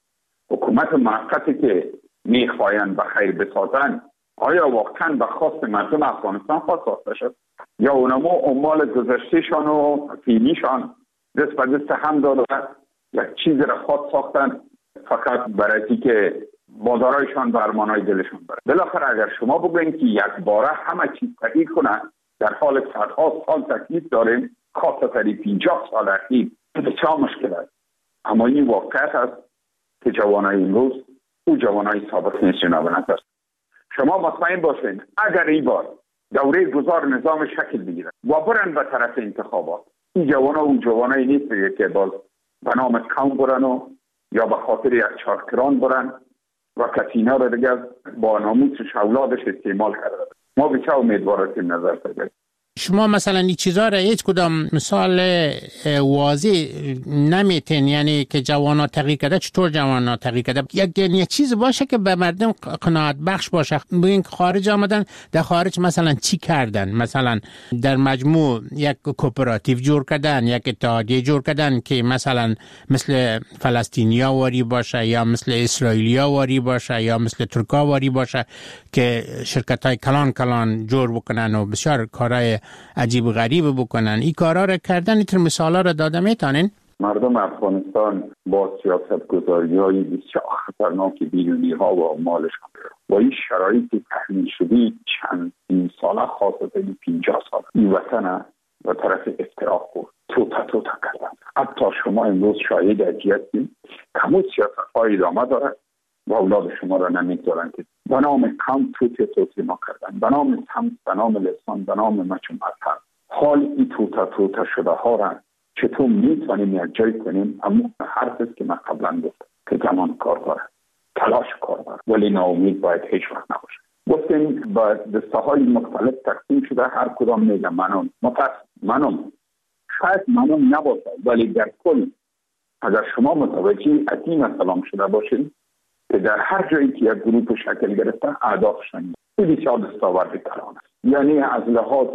حکومت موقتی که میخواهند به خیر بسازن، آیا واقعا به خواست مردم افغانستان خواست ساخته شد یا اونمو عمال گذشتهشان و فیلیشان دست به دست هم داد و یک چیز را خود ساختن فقط برای که بازارایشان به ارمانهای دلشان بره. بالاخره اگر شما بگوین که یک باره همه چیز تغییر کنه، در حال صدها سال تکلیف داریم، خاصه پنجاه سال اخیر بسیار مشکل است. اما این واقعیت است که جوانای امروز او جوانای سابق نیست. جناب نظر شما مطمئن باشین اگر این بار دوره گذار نظام شکل بگیرد و برن به طرف انتخابات، این جوانا او جوانایی نیست که باز به نام قوم برن و یا به خاطر یک چارکران برن و کسینا را دیگر با ناموسش اولادش استعمال کرده. ما بسیار امیدوار هستیم نظر بگیرید. شما مثلا این چیزا را هیچ کدام مثال واضح نمیتین، یعنی که جوانا تغییر کرده، چطور جوانا تغییر کرده؟ یک یعنی چیز باشه که به مردم قناعت بخش باشه. ببین خارج آمدن، در خارج مثلا چی کردن؟ مثلا در مجموع یک کوپراتیو جور کردن، یک اتحادیه جور کردن که مثلا مثل فلسطینیا واری باشه یا مثل اسرائیلیا واری باشه یا مثل ترکا واری باشه که شرکت‌های کلان کلان جور بکنن و بسیار کارهای عجیب و غریب بکنن. این کارا را کردن. اینطور مثالا را داده میتونین؟ مردم افغانستان با سیاست گذاری های بسیار خطرناک بیرونی ها و مالشان با این شرایط تحمیل شده چند این ساله خاصه این پینجاه سال این وطن و طرف افتراق بود توتا توتا کردن. حتی شما امروز شاهد اجیستیم کمو سیاست های ادامه داره و اولاد شما را نمیگذارن که به نام قوم توتی توتی ما کردن، به نام سمت، به نام لسان، به نام مچ مذهب. حال این توتا توتا شده ها را چطور میتونیم یک جای کنیم؟ اما حرف است که من قبلا گفتم که زمان کار داره، تلاش کار داره، ولی ناامید باید هیچ وقت نباشه. گفتیم با دسته های مختلف تقسیم شده، هر کدام میگم منم متاسف منم شاید منم نباشه، ولی در کل اگر شما متوجه اتیم سلام شده باشید که در هر جایی که یک گروه شکل گرفته اهدافشان این بسیار دستاورد کلان است. یعنی از لحاظ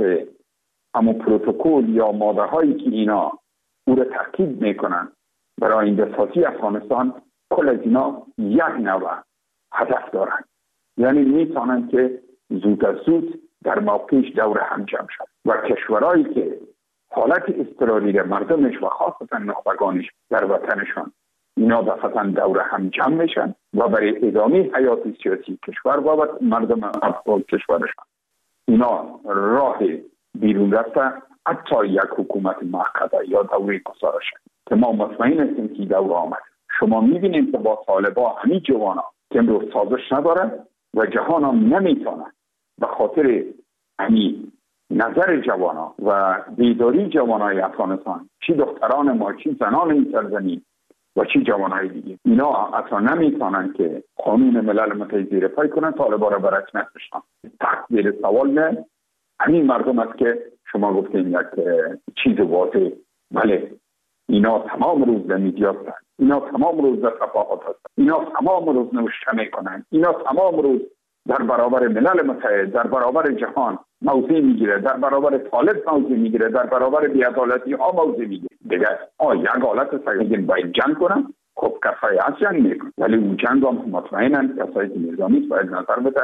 همون پروتکل یا ماده هایی که اینا او را تاکید میکنن برای آینده سازی افغانستان، کل از اینا یک نوع هدف دارن. یعنی میتونن که زود از زود در موقعش دور هم جمع شد و کشورهایی که حالت اضطراری مردمش و خاصتا نخبگانش در وطنشان اینا دفعتا دور هم جمع میشن و برای ادامه حیات سیاسی کشور و مردم افغان کشورشان اینا راه بیرون رفته حتی یک حکومت موقته یا دوره گذار شد که ما مطمئن هستیم که دوره آمد. شما میبینید که با طالبا همین جوانا که امروز سازش نداره و جهان هم نمیتونه به خاطر همین نظر جوانا و بیداری جوانای افغانستان، چی دختران ما، چی زنان این سرزمین و چی جوانای دیگه، اینا اصلا نمیتونن که قانون ملل متحد زیر پای کنن، طالبان را برعکس نکشن. تقدیر سوال نه همین مردم است که شما گفتین یک چیز واضح. بله، اینا تمام روز در میدیا هستند، اینا تمام روز در صفحات هستند، اینا تمام روز نوشته میکنن، اینا تمام روز در برابر ملل متحد، در برابر جهان موضع میگیره، در برابر طالب موضع میگیره، در برابر بی‌عدالتی ها موضع میگیره. دیگه آ یک حالت سگین باید جنگ کنن، خب کسایی از جنگ میکنن، ولی اون جنگ هم مطمئنن کسایی که نظامی باید نظر بدن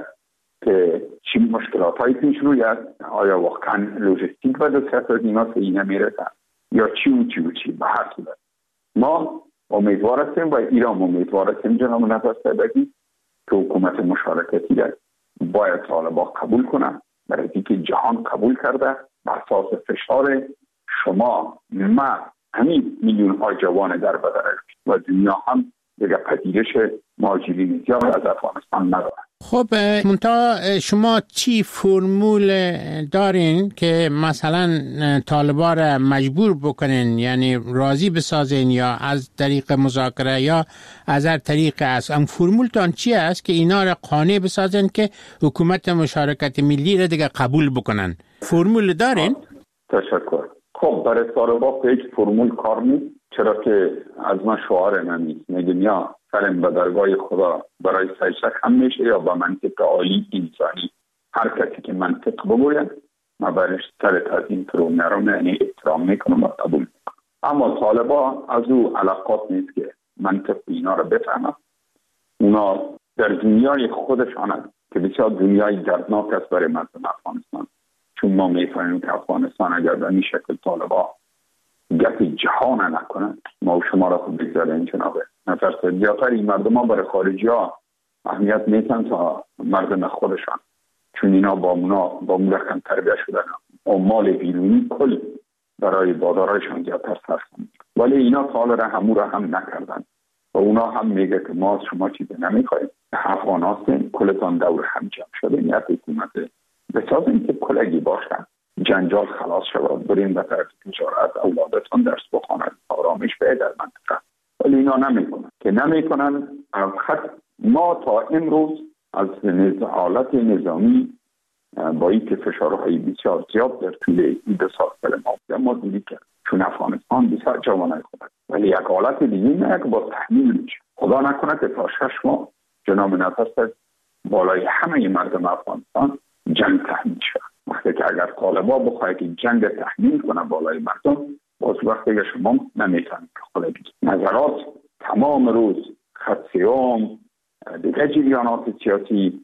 که چی مشکلات هایی پیش روی است، آیا واقعا لوجستیک و دسترس از اینا سینه میرسن یا چی و چی و چی. به هر صورت ما امیدوار هستیم و ایران امیدوار هستیم جناب نفر صدقی که حکومت مشارکتی را باید طالبان قبول کنن، برای اینکه جهان قبول کرده بر اساس فشار شما، ما، همین میلیون ها جوان در بدر و دنیا هم دیگه پذیرش مهاجرین زیاد از افغانستان نداره. خب منتها شما چی فرمول دارین که مثلا طالبان را مجبور بکنین، یعنی راضی بسازین یا از طریق مذاکره یا از هر طریق است؟ ام فرمولتان چی است که اینا را قانع بسازین که حکومت مشارکت ملی را دیگه قبول بکنن؟ فرمول دارین؟ تشکر. خب برای طالبان هیچ فرمول کار نیست، چرا که از من شعار من نیست. میگم یا سرم به درگاه خدا برای سجده خم میشه یا با منطق عالی انسانی. هر کسی که منطق بگوید ما برش سر تازین فرو نرم، یعنی احترام میکنم و قبول میکنم. اما طالبان از او علاقات نیست که منطق اینا رو بفهمن. اونا در دنیای خودشان هست که بسیار دنیای دردناک است برای مردم افغانستان، چون ما میفهمیم که افغانستان اگر به این شکل طالبان گپ جهان نکنن، ما و شما را خود بگذاریم جنابه نظر سدیاتر این مردم ها برای خارجی ها اهمیت نیتن تا مردم خودشان، چون اینا با اونا با اون رقم تربیه شدن و مال بیرونی کل برای بادارایشان زیادتر صرف کنند. ولی اینا طال را همو را هم نکردن و اونا هم میگه که ما شما چیزی نمیخوایم، افغان هستیم، کلتان دور هم جمع شده، یک حکومت بسازیم که کلگی باشن، جنجال خلاص شود، بریم به طرف تجارت، اولادتان درس بخوانند، آرامش باید در منطقه. ولی اینا نمیکنن که نمیکنن. خط ما تا امروز از حالت نظامی با این که فشارهای بسیار زیاد در طول این دو سال ما ما دیدیم که چون افغانستان بسیار جوانای خود است، ولی یک حالت دیگه نه که با تحمیل میشه. خدا نکنه که تا شش ماه جناب نفس بالای همه مردم افغانستان جنگ تحمیل شد. وقتی که اگر طالبان بخواهد که جنگ تحمیل کنه بالای مردم، باز وقتی که شما نمیتونید که خدا بگید. نظرات تمام روز، خط سیوم، دیگه جریانات سیاسی،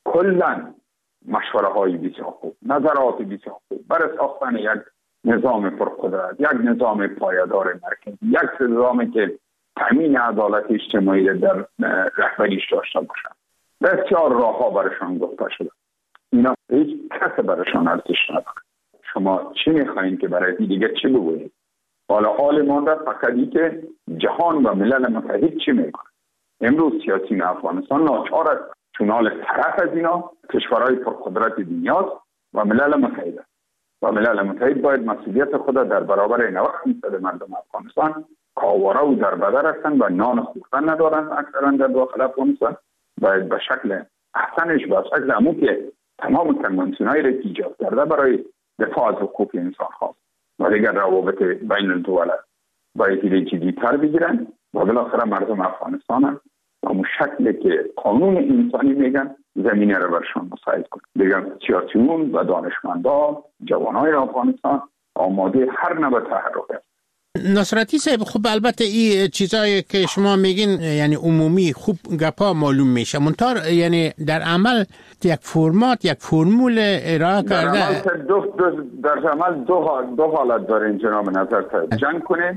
کلن مشوره های بسیار خوب، نظرات بسیار خوب برای ساختن یک نظام پرقدرت، یک نظام پایدار مرکزی، یک نظامی که تامین عدالت اجتماعی در رهبریش داشته باشد. بسیار راه ها برشان گفته شده. اینا هیچ کس برشان ارزش نداره. شما چی میخواین که برای دیگه چی بگویید؟ حالا حال مانده فقط این که جهان و ملل متحد چی میکنه. امروز سیاسی افغانستان ناچار است، چون حال طرف از اینا کشورهای پرقدرت دنیاست و ملل متحد و ملل متحد باید مسئولیت خود در برابر این وقت میسته مردم افغانستان که آواره و در بدر هستند و نان خوردن ندارند اکثرا در داخل افغانستان، باید به شکل احسنش به شکل همون که تمام کنوانسیون‌هایی را ایجاد کرده برای دفاع از حقوق انسان خواست و دیگر روابط بین الدول باید ایره جدی‌تر بگیرن و بالاخره مردم افغانستان هم و همون شکلی که قانون انسانی میگن زمینه را برشان مساعد کنه. دیگر سیاسیون و دانشمندان جوانای افغانستان آماده هر نوع تحرک است. نصرتی صاحب، خب البته این چیزایی که شما میگین یعنی عمومی خوب گپا معلوم میشه، منتها یعنی در عمل یک فرمات یک فرمول ارائه کرده. در عمل دو در عمل دو دو حالت دارین جناب نظر صاحب. جنگ کنین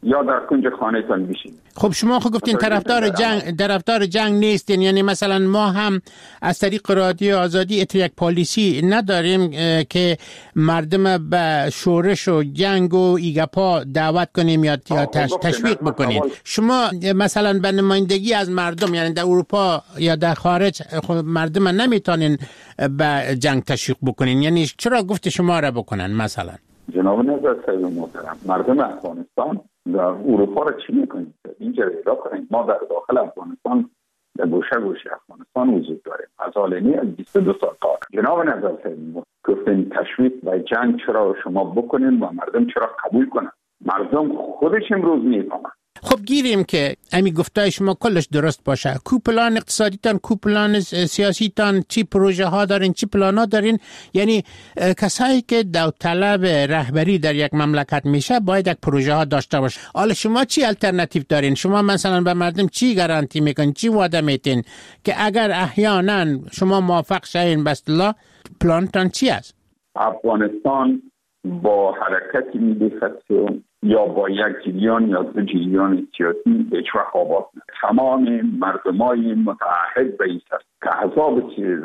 یا در کنج خانه‌تان بشینید. خب شما خب گفتین طرفدار جنگ طرفدار جنگ نیستین، یعنی مثلا ما هم از طریق رادیو آزادی ات یک پالیسی نداریم که مردم به شورش و جنگ و ایگپا دعوت کنیم یا تشویق بکنیم. شما مثلا به نمایندگی از مردم، یعنی در اروپا یا در خارج مردم نمیتونین به جنگ تشویق بکنین، یعنی چرا گفت شما را بکنن؟ مثلا جناب نظر صاحب محترم، مردم افغانستان در اروپا را چی میکنید؟ اینجا اعلام کنید ما در داخل افغانستان در گوشه گوشه افغانستان وجود داریم از حالینی از بیست و دو سال قبل. جناب نظر صاحب گفتین تشویق و جنگ چرا شما بکنین و مردم چرا قبول کنن؟ مردم خودش امروز میفهمن. خب گیریم که امی گفتای شما کلش درست باشه. کو پلان اقتصادیتان، کو پلان سیاسیتان، چی پروژه ها دارین، چی پلان ها دارین؟ یعنی کسایی که داوطلب رهبری در یک مملکت میشه باید یک پروژه ها داشته باشه. حالا شما چی الटरनेटिव دارین؟ شما مثلا به مردم چی گارانتی میکنین، چی وعده میتین که اگر احیانا شما موافق شین به اصطلاح پلانتان چی است؟ افغانستان با حرکت ملی خطی یا با یک جریان یا دو جریان سیاسی هیچ وقت آباد نه. تمام مردمای متعهد به این است که احزاب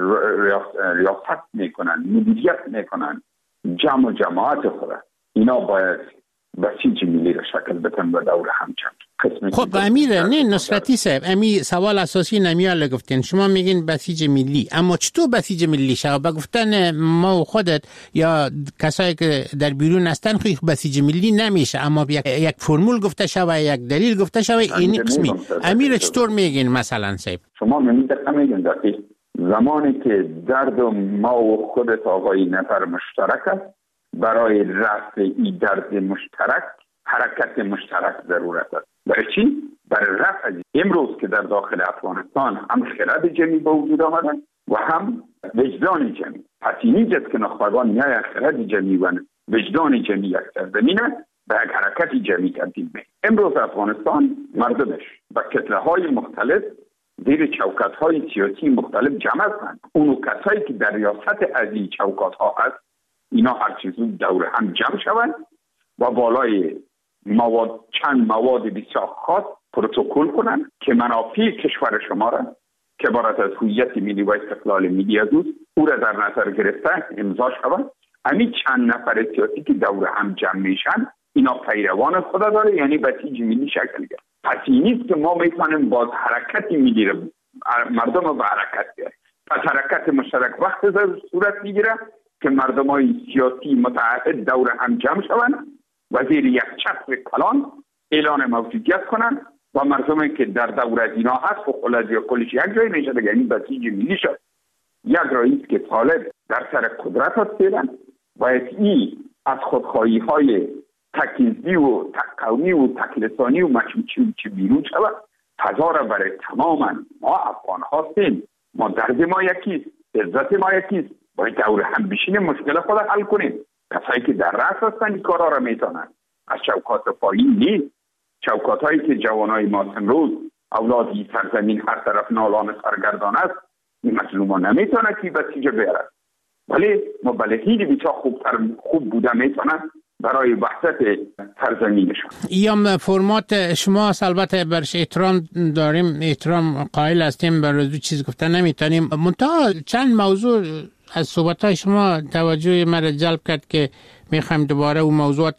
ریاست میکنن، مدیریت میکنن جمع و جماعت خود، اینا باید بسیج ملی را شکل بدن و دور هم جمع. خب امیر نه نصرتی صاحب، امی سوال اساسی نمیال گفتین، شما میگین بسیج ملی، اما چطور بسیج ملی شو؟ با گفتن ما و خودت یا کسایی که در بیرون هستن خیلی بسیج ملی نمیشه، اما یک, یک فرمول گفته شوه، یک دلیل گفته شوه، این قسمی. امیر چطور میگین مثلا صاحب؟ شما میگید میگین دقیق زمانی که درد ما و خودت آقای نفر مشترک است، برای رفع این درد مشترک حرکت مشترک ضرورت است. برای چی؟ برای رفع امروز که در داخل افغانستان هم خرد جمعی به وجود آمده و هم وجدان جمعی. پس اینجاست که نخبگان میای خرد جمعی و وجدان جمعی یک سرزمینه به یک حرکت جمعی تبدیل میشه. امروز افغانستان مردمش با کتله های مختلف زیر چوکات های سیاسی مختلف جمع هستند. اونو کسایی که در ریاست از این چوکات ها هست، اینا هر چیزو دور هم جمع شوند و بالای مواد چند مواد بسیار خاص پروتکل کنند که منافع کشور شما را که عبارت از هویت ملی و استقلال ملی از اوست او را در نظر گرفته امضا شود. همین چند نفر سیاسی که دور هم جمع میشن اینا پیروان خود داره، یعنی بسیج ملی شکل گرفت. پس این نیست که ما میتونیم باز حرکت ملی را مردم رو به حرکت بیاریم. پس حرکت مشترک وقت صورت میگیره که مردمای سیاسی متعهد دور هم جمع شوند و زیر یک چتر کلان اعلان موجودیت کنند و مردمی که در دور از اینا هست و خلاص یا کلش یک جای نشه دیگه، یعنی بسیج ملی شد. یک رئیس که طالب در سر قدرت هستند باید این از خودخواهی های تکیزی و تقومی و تکلسانی و مچمچی چی بیرون شود. تظاهر برای تماما ما افغان هستیم، ما درد ما یکیست، عزت ما یکیست، باید دور هم بشینیم مشکل خود حل کنیم. کسایی که در رأس هستن این کارا را میتونن، از چوکات پایین نیست. چوکات هایی که جوانای ما امروز اولادی سرزمین هر طرف نالان سرگردان است، این مظلوما نمیتونه که بسیجه بیارد، ولی مبلغین بیچا خوبتر خوب بوده میتونن برای وحدت سرزمینشون. ایام فرمات شما البته برش احترام داریم، احترام قائل هستیم، برای دو چیز گفتن نمیتونیم. منتها چند موضوع از صحبت‌های شما توجه مرا جلب کرد که میخوایم دوباره اون موضوعات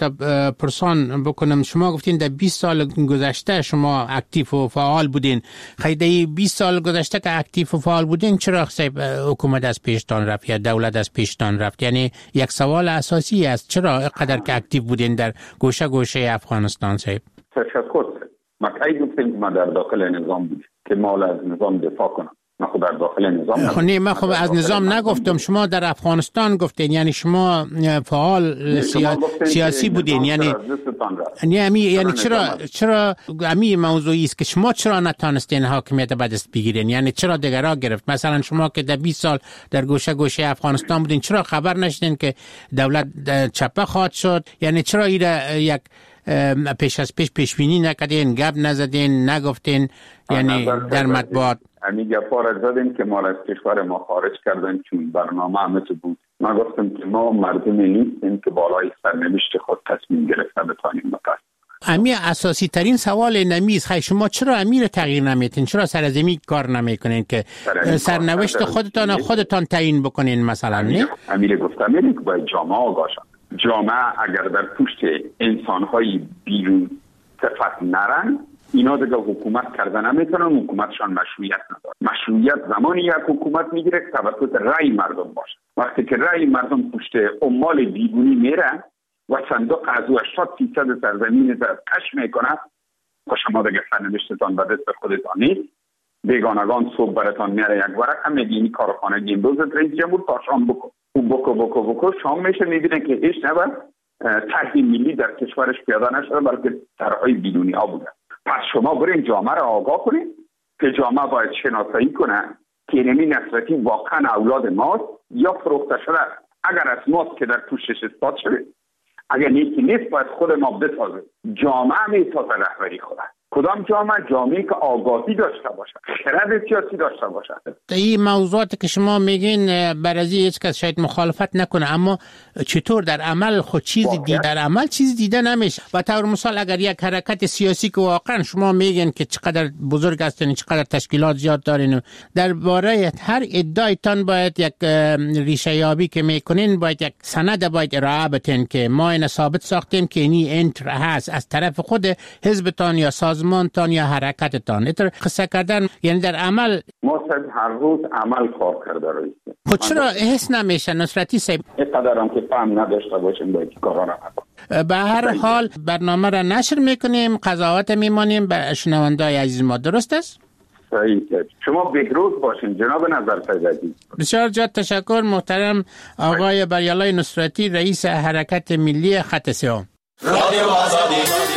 پرسان بکنم. شما گفتین در بیست سال گذشته شما اکتیو و فعال بودین. خیلی بیست سال گذشته که اکتیو و فعال بودین، چرا صاحب حکومت از پیشتان رفت یا دولت از پیشتان رفت؟ یعنی یک سوال اساسی است، چرا اینقدر که اکتیو بودین در گوشه گوشه افغانستان صاحب؟ تشکر. ما کی گفتیم ما در داخل نظام بودیم که ما از نظام دفاع کنم. ما خود در داخل نظام خب نه، من خب از نظام نگفتم، شما در افغانستان گفتین، یعنی شما فعال سیا... سیاسی بودین، یعنی نه امی یعنی چرا چرا امی موضوعی است که شما چرا نتونستین حاکمیت به دست بگیرین؟ یعنی چرا دیگرها گرفت؟ مثلا شما که در بیست سال در گوشه گوشه افغانستان بودین، چرا خبر نشدین که دولت چپه خواهد شد؟ یعنی چرا این یک پیش از پیش پیش بینی نکردین، گپ نزدین، نگفتین یعنی در مطبوعات؟ امی گپا را زدیم که ما را از کشور ما خارج کردن چون برنامه همه بود. ما گفتم که ما مردمی نیستیم که بالای سرنوشت خود تصمیم گرفته بتانیم متاسف. امی اساسی ترین سوال نمیز خیلی شما چرا امیر تغییر نمیتین؟ چرا سرزمین کار نمیکنین که سرنوشت خودتان خودتان تعیین بکنین مثلا؟ نه امیر گفتم که باید جامعه آگاه شد. جامعه اگر در پشت انسان‌های بیرون صفت نرن، اینا دیگه حکومت کردن نمیتونن، حکومتشان مشروعیت نداره. مشروعیت زمانی یک حکومت میگیره که توسط رأی مردم باشه. وقتی که رأی مردم پشت عمال بیرونی میره و صندوق از هشتاد فیصد سرزمین را کش میکنه، و شما دیگه سرنوشتتان به دست خودتان نیست. بیگانگان صبح براتان میاره یک ورق هم میگه این کارخانه گیمروزت رئیس جمهور تا شام بکن. او بکو بکو بکو شام میشه میبینه که هیچ نبود طرح ملی در کشورش پیاده نشده، بلکه طرحهای بیرونی ها بوده. پس شما برین جامعه را آگاه کنید که جامعه باید شناسایی کنه که نمی نصرتی واقعا اولاد ماست یا فروخته شده. اگر از ماست که در پوشش اثبات شده، اگر نیکی نیست باید خود ما بسازه. جامعه میسازه رهبری خود. کدام جامعه؟ جامعه که آگاهی داشته باشه، خرد سیاسی داشته باشه. این موضوعات که شما میگین برازی هیچ کس شاید مخالفت نکنه، اما چطور در عمل خود چیزی دید در عمل چیزی دیده نمیشه؟ و طور مثال اگر یک حرکت سیاسی که واقعا شما میگین که چقدر بزرگ هستین، چقدر تشکیلات زیاد دارین، درباره هر ادعایتان باید یک ریشه یابی که میکنین، باید یک سند باید ارائه بدین که ما این ثابت ساختیم که این انتر هست از طرف خود حزبتان یا سازمانتان یا حرکتتان. اینطور قصه کردن یعنی در عمل ما هر روز عمل کار کرده رایستیم. خود چرا حس نمیشه نصرتی صاحب؟ اینقدر هم که فهم نداشته باشیم باید کارا را نکنیم. به هر حال برنامه را نشر میکنیم، قضاوت میمانیم به شنوندای عزیز ما. درست است؟ صحیح. شما بهروز باشین جناب نظر فیضی. بسیار زیاد تشکر محترم آقای بریالای نصرتی، رئیس حرکت ملی خط سیاه. رادیو آزادی.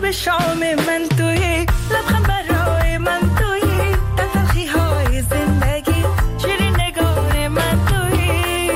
به شام من تویی، لبخند برای من تویی، در تلخی های زندگی شیرین نگار من تویی.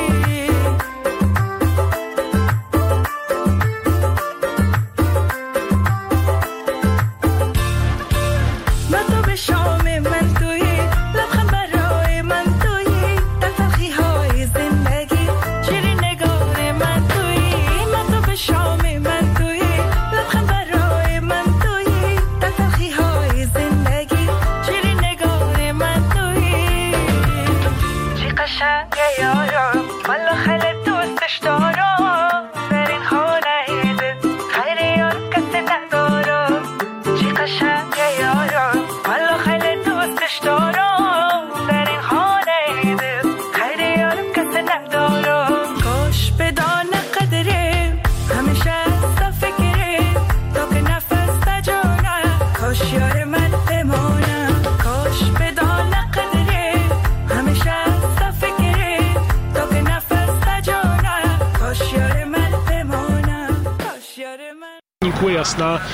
با تو به شام من تویی، لبخند برای من تویی، در تلخی های زندگی شیرین نگار من تویی. با تو به شام من تویی، لبخند برای من تویی، در تلخی های زندگی شیرین نگار من تویی. چی قشنگه یارم، والا خیلی دوستش دارم، در این خانه ایده خیلی یار کسی ندارم. چی قشنگه یارم، والا خیلی دوستش دارم، در این خانه ایده خیلی یار کسی ندارم. کاش بدان قدره همیشه از فکره، تا که نفس تجانه کاش یار من بمانه. کاش بدان قدره همیشه از فکره، تا که نفس تجانه کاش یار من بمانه. کاش یار من Ясна